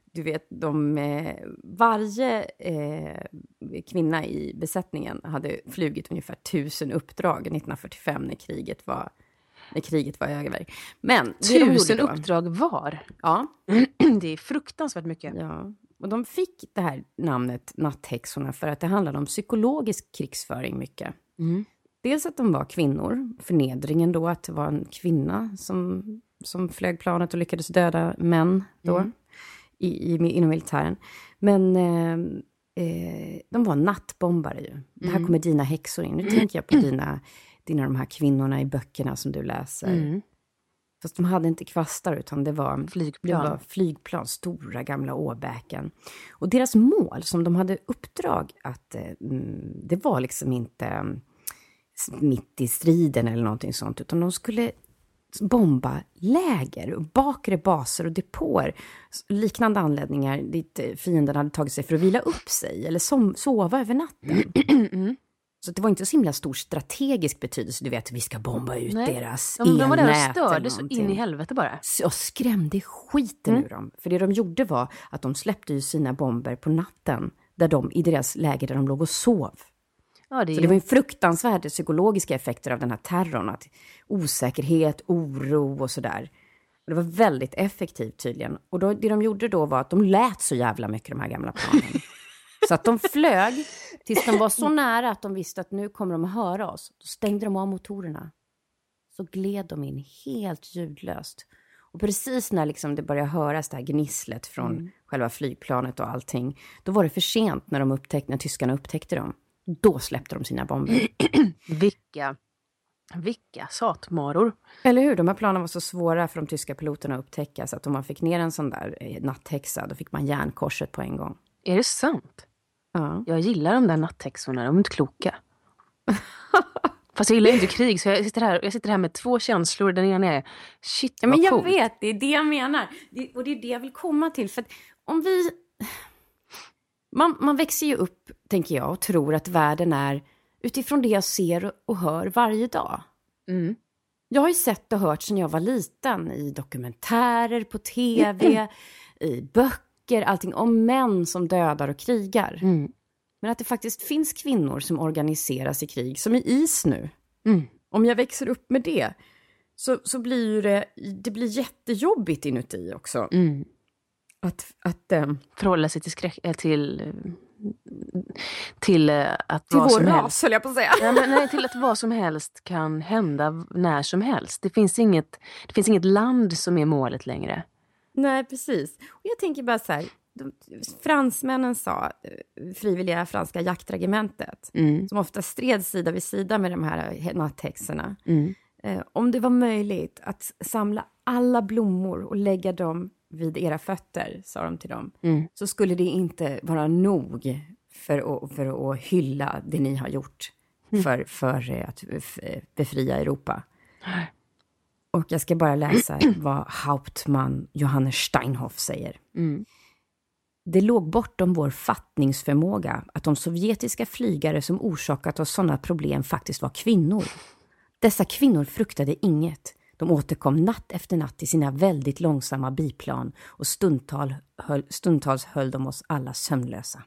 varje kvinna i besättningen hade flugit ungefär 1000 uppdrag 1945 när kriget var över. Men 1000 uppdrag var? Ja. Det är fruktansvärt mycket. Ja. Och de fick det här namnet natthäxorna för att det handlade om psykologisk krigsföring mycket. Dels att de var kvinnor, förnedringen då att det var en kvinna som flög planet och lyckades döda män då. Inom militären. Men de var nattbombare ju. Det här kommer dina häxor in. Nu tänker jag på dina de här kvinnorna i böckerna som du läser. Fast de hade inte kvastar utan det var flygplan, stora gamla åbäken. Och deras mål som de hade uppdrag att det var liksom inte mitt i striden eller någonting sånt, utan de skulle bomba läger och bakre baser och depåer, liknande anledningar dit fienden hade tagit sig för att vila upp sig eller sova över natten. Så det var inte så himla stor strategisk betydelse, du vet, vi ska bomba ut deras elnät. De var där och störde så in i helvete bara. Och skrämde skiten ur dem. För det de gjorde var att de släppte ju sina bomber på natten i deras läger där de låg och sov. Ja, så det var ju fruktansvärda psykologiska effekter av den här terrorn. Att osäkerhet, oro och sådär. Och det var väldigt effektivt tydligen. Och det de gjorde då var att de lät så jävla mycket de här gamla planen. Så att de flög tills de var så nära att de visste att nu kommer de att höra oss. Då stängde de av motorerna. Så gled de in helt ljudlöst. Och precis när liksom det började höras det här gnisslet från själva flygplanet och allting. Då var det för sent när tyskarna upptäckte dem. Då släppte de sina bomber. Vilka satmaror. Eller hur? De här planen var så svåra för de tyska piloterna att upptäcka. Så att om man fick ner en sån där natthäxa, då fick man järnkorset på en gång. Är det sant? Ja. Jag gillar de där natthäxorna, de är inte kloka. Fast jag gillar inte krig, så jag sitter här med 2 känslor. Den ena är, shit vad men jag coolt. vet, det är det jag menar. Och det är det jag vill komma till. För att om vi... Man växer ju upp, tänker jag, och tror att världen är utifrån det jag ser och hör varje dag. Jag har ju sett och hört sedan jag var liten i dokumentärer på tv, i böcker, böcker, allting om män som dödar och krigar. Mm. Men att det faktiskt finns kvinnor som organiseras i krig, som i is nu. Mm. Om jag växer upp med det, så blir ju det blir jättejobbigt inuti också. Mm. Att förhålla sig till att till vad vår som ras, helst. höll jag på att säga. Ja, men nej, till att vad som helst kan hända när som helst. Det finns inget land som är målet längre. Nej, precis. Och jag tänker bara så här, fransmännen sa, frivilliga franska jaktregementet, som ofta stred sida vid sida med de här nattexterna. Om det var möjligt att samla alla blommor och lägga dem vid era fötter, sa de till dem, så skulle det inte vara nog för att hylla det ni har gjort för att befria Europa. Och jag ska bara läsa vad Hauptmann Johannes Steinhoff säger. Det låg bortom vår fattningsförmåga att de sovjetiska flygare som orsakat oss sådana problem faktiskt var kvinnor. Dessa kvinnor fruktade inget. De återkom natt efter natt i sina väldigt långsamma biplan och stundtals höll de oss alla sömnlösa.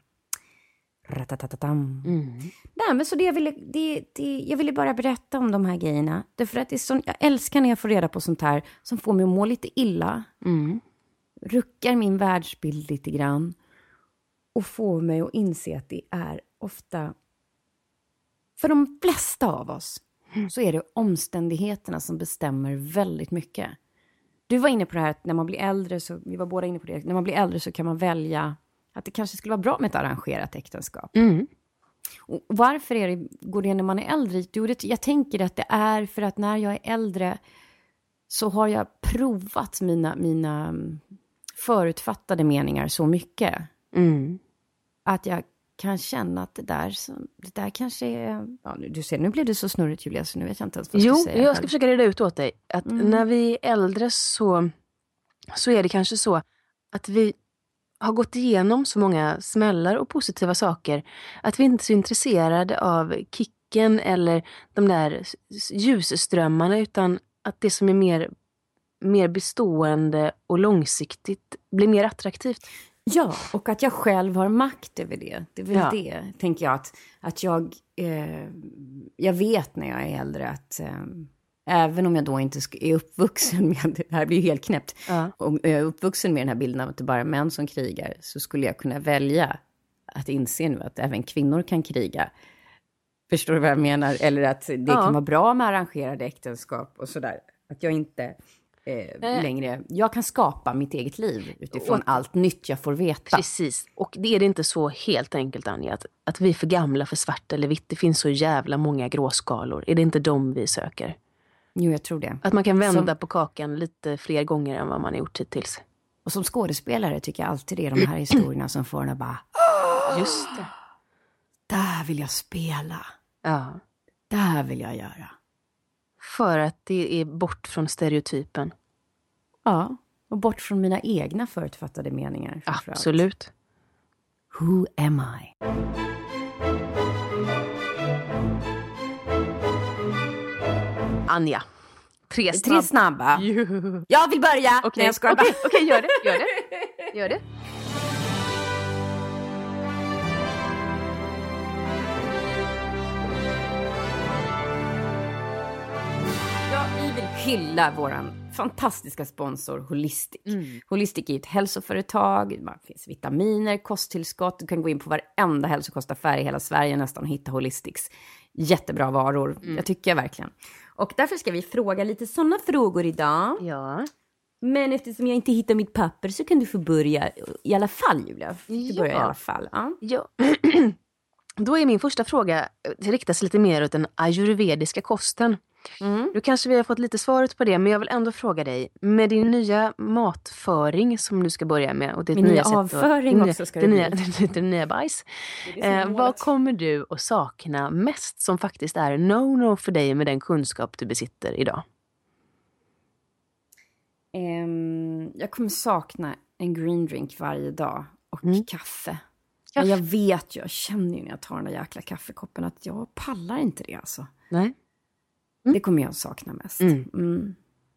Nej, men så jag ville bara berätta om de här grejerna. Därför att jag älskar när jag får reda på sånt här som får mig att må lite illa. Ruckar min världsbild lite grann. Och får mig att inse att det är ofta, för de flesta av oss, så är det omständigheterna som bestämmer väldigt mycket. Du var inne på det här att när man blir äldre, så vi var båda inne på det, när man blir äldre så kan man välja att det kanske skulle vara bra med ett arrangerat äktenskap. Och varför går det när man är äldre? Jag tänker att det är för att när jag är äldre så har jag provat mina förutfattade meningar så mycket. Att jag kan känna att det där kanske är... Ja, du ser, nu blev det så snurrigt, Julia, så nu vet jag inte ens vad jag ska säga. Jag ska försöka reda ut åt dig. Att när vi är äldre så är det kanske så att vi har gått igenom så många smällar och positiva saker att vi inte är så intresserade av kicken eller de där ljusströmmarna, utan att det som är mer bestående och långsiktigt blir mer attraktivt. Ja, och att jag själv har makt över det. Det är väl det, tänker jag. Att jag vet när jag är äldre att även om jag då inte är uppvuxen med, det här blir ju helt knäppt, om jag är uppvuxen med den här bilden av att det bara är män som krigar, så skulle jag kunna välja att inse nu att även kvinnor kan kriga. Förstår du vad jag menar? Eller att det kan vara bra med arrangerade äktenskap och sådär. Att jag inte... längre. Jag kan skapa mitt eget liv utifrån allt nytt jag får veta. Precis, och det är inte så helt enkelt, Anja, att vi är för gamla för svart eller vitt. Det finns så jävla många gråskalor. Är det inte dem vi söker? Jo, jag tror det. Att man kan vända på kakan lite fler gånger än vad man har gjort hittills. Och som skådespelare tycker jag alltid det är de här historierna som får en att bara... Just det. Där vill jag spela. Ja. Där vill jag göra. För att det är bort från stereotypen. Ja, och bort från mina egna förutfattade meningar. Absolut. Who am I? Anja. Tre snabba. Jag vill börja. Okej, gör det. Vi vill hylla våran fantastiska sponsor Holistic. Holistic är ett hälsoföretag. Det finns vitaminer, kosttillskott. Du kan gå in på varenda hälsokostaffär i hela Sverige nästan och hitta Holistics jättebra varor. Jag tycker verkligen. Och därför ska vi fråga lite sådana frågor idag. Ja. Men eftersom jag inte hittar mitt papper så kan du få börja i alla fall, Julia. Du börjar i alla fall. Ja. Då är min första fråga, det riktas lite mer åt den ayurvediska kosten. Nu kanske vi har fått lite svaret på det, men jag vill ändå fråga dig, med din nya matföring som du ska börja med, och ditt nya avföring också ska det nya bajs. Vad kommer du att sakna mest som faktiskt är no för dig med den kunskap du besitter idag? Jag kommer sakna en green drink varje dag och kaffe. Men jag känner ju när jag tar den där jäkla kaffekoppen att jag pallar inte det alltså. Nej. Det kommer jag att sakna mest.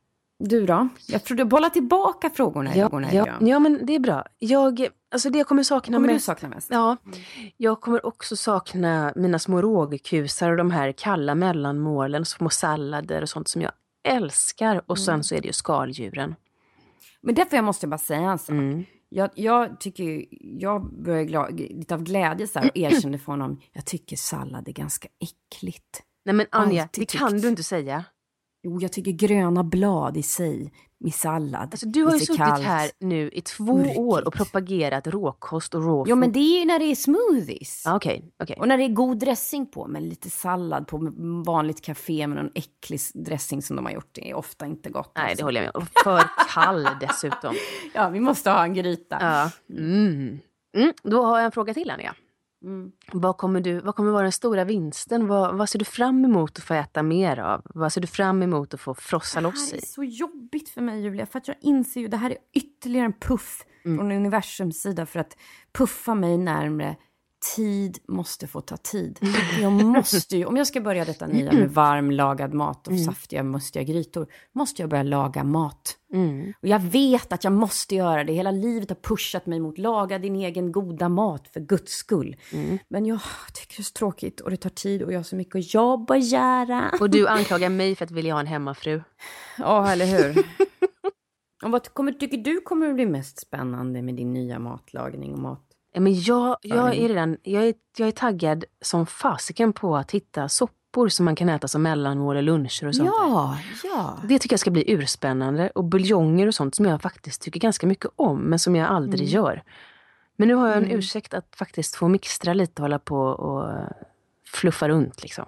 Du då? Jag tror du bollar tillbaka frågorna. Ja, men det är bra. Det jag kommer sakna kommer mest. Du sakna mest? Ja, jag kommer också sakna mina små rågkusar och de här kalla mellanmålen, små sallader och sånt som jag älskar. Och sen så är det ju skaldjuren. Men därför måste jag bara säga en sak. Jag tycker, jag börjar lite av glädje så här och erkände för honom. Jag tycker sallad är ganska äckligt. Nej men Anja, det kan du inte säga. Jo, jag tycker gröna blad i sig med sallad. Alltså, du har ju suttit här nu i 2 år och propagerat råkost och råfood. Jo, men det är ju när det är smoothies. Okej. Och när det är god dressing på, men lite sallad på vanligt café med någon äcklig dressing som de har gjort. Det är ofta inte gott. Nej, det håller jag med om. För kall dessutom. Ja, vi måste ha en gryta. Ja. Då har jag en fråga till, Anja. Vad kommer vara den stora vinsten? Vad ser du fram emot att få äta mer av? Vad ser du fram emot att få frossa loss i? Det är så jobbigt för mig, Julia. För att jag inser ju, det här är ytterligare en puff från universums sida för att puffa mig närmare. Tid måste få ta tid. Jag måste ju, om jag ska börja detta nya med varmlagad mat och saftiga, mustiga grytor, måste jag börja laga mat. Och jag vet att jag måste göra det. Hela livet har pushat mig mot laga din egen goda mat för Guds skull. Men jag tycker det är så tråkigt och det tar tid och jag har så mycket att jobba och göra. Och du anklagar mig för att vilja ha en hemmafru. Ja, eller hur? Och vad tycker du kommer att bli mest spännande med din nya matlagning och mat? Men jag är taggad som fasiken på att hitta soppor som man kan äta som mellanmål eller luncher och sånt. Ja. Det tycker jag ska bli urspännande. Och buljonger och sånt som jag faktiskt tycker ganska mycket om, men som jag aldrig gör. Men nu har jag en ursäkt att faktiskt få mixtra lite och hålla på och fluffa runt liksom.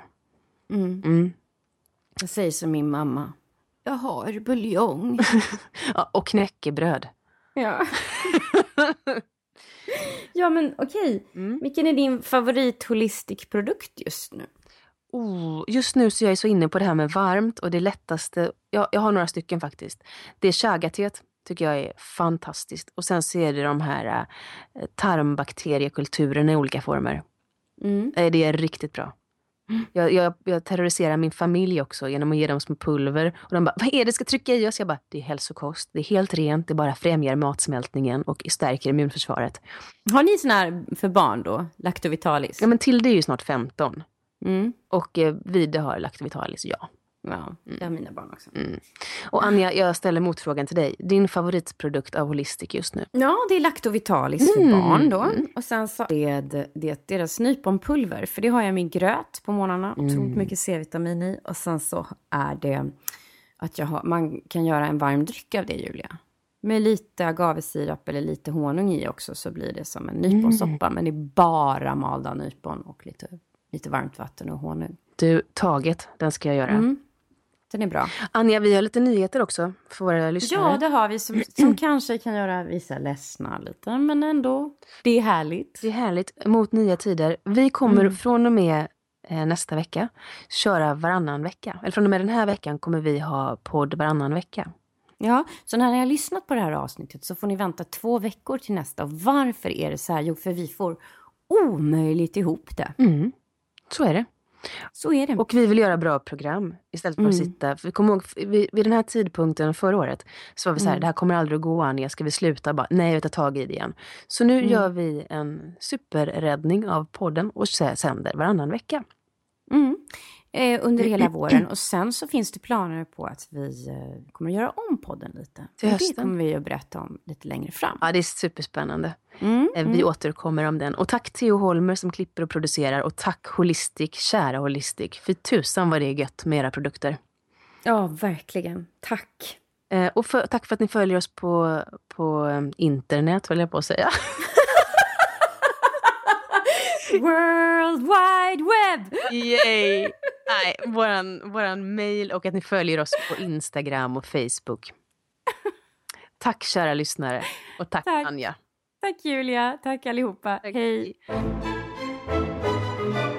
Jag säger som min mamma. Jag har buljong. Ja, och knäckebröd. Ja. Ja, men okej. Vilken är din favorit holistic produkt just nu? Just nu så är jag så inne på det här med varmt och det lättaste. Jag har några stycken faktiskt. Det är chaga-teet, tycker jag är fantastiskt. Och sen så är det de här tarmbakteriekulturerna i olika former. Det är riktigt bra. Jag terroriserar min familj också genom att ge dem små pulver. Och de bara, vad är det ska trycka i oss? Jag bara, det är hälsokost. Det är helt rent, det bara främjar matsmältningen och stärker immunförsvaret. Har ni sån här för barn då? Lactovitalis? Ja, men Tilde är ju snart 15. Och Vide har Lactovitalis, ja. Ja, det har mina barn också. Och Anja, jag ställer motfrågan till dig. Din favoritprodukt av Holistic just nu? Ja, det är Lactovitalis för barn då. Och sen så är det deras nyponpulver. För det har jag i min gröt på morgnarna. Otroligt mycket C-vitamin i. Och sen så är det att man kan göra en varm dryck av det, Julia. Med lite agavesirap eller lite honung i också så blir det som en nyponsoppa. Men det är bara malda nypon och lite varmt vatten och honung. Du, taget, den ska jag göra. Den är bra. Anja, vi har lite nyheter också för våra lyssnare. Ja, det har vi som kanske kan göra vissa ledsna lite. Men ändå, det är härligt. Det är härligt mot nya tider. Vi kommer från och med nästa vecka köra varannan vecka. Eller från och med den här veckan kommer vi ha podd varannan vecka. Ja, så när ni har lyssnat på det här avsnittet så får ni vänta 2 veckor till nästa. Och varför är det så här? Jo, för vi får omöjligt ihop det. Så är det. Så är det. Och vi vill göra bra program istället för att sitta. För vi kommer ihåg, vid den här tidpunkten förra året så var vi så här, det här kommer aldrig att gå, Anja, ska vi sluta? Bara, nej, jag tar tag i det igen. Så nu gör vi en superräddning av podden och sänder varannan vecka. Under hela våren. Och sen så finns det planer på att vi kommer att göra om podden lite. Det kommer vi att berätta om lite längre fram. Ja, det är superspännande. Vi återkommer om den. Och tack Theo Holmer som klipper och producerar. Och tack Holistic, kära Holistic. För tusan vad det är gött med era produkter. Ja, verkligen. Tack. Och tack för att ni följer oss på internet, vill jag på att säga. World Wide Web! Yay! Nej, våran mail och att ni följer oss på Instagram och Facebook. Tack kära lyssnare. Och tack Anja. Tack Julia. Tack allihopa. Tack. Hej.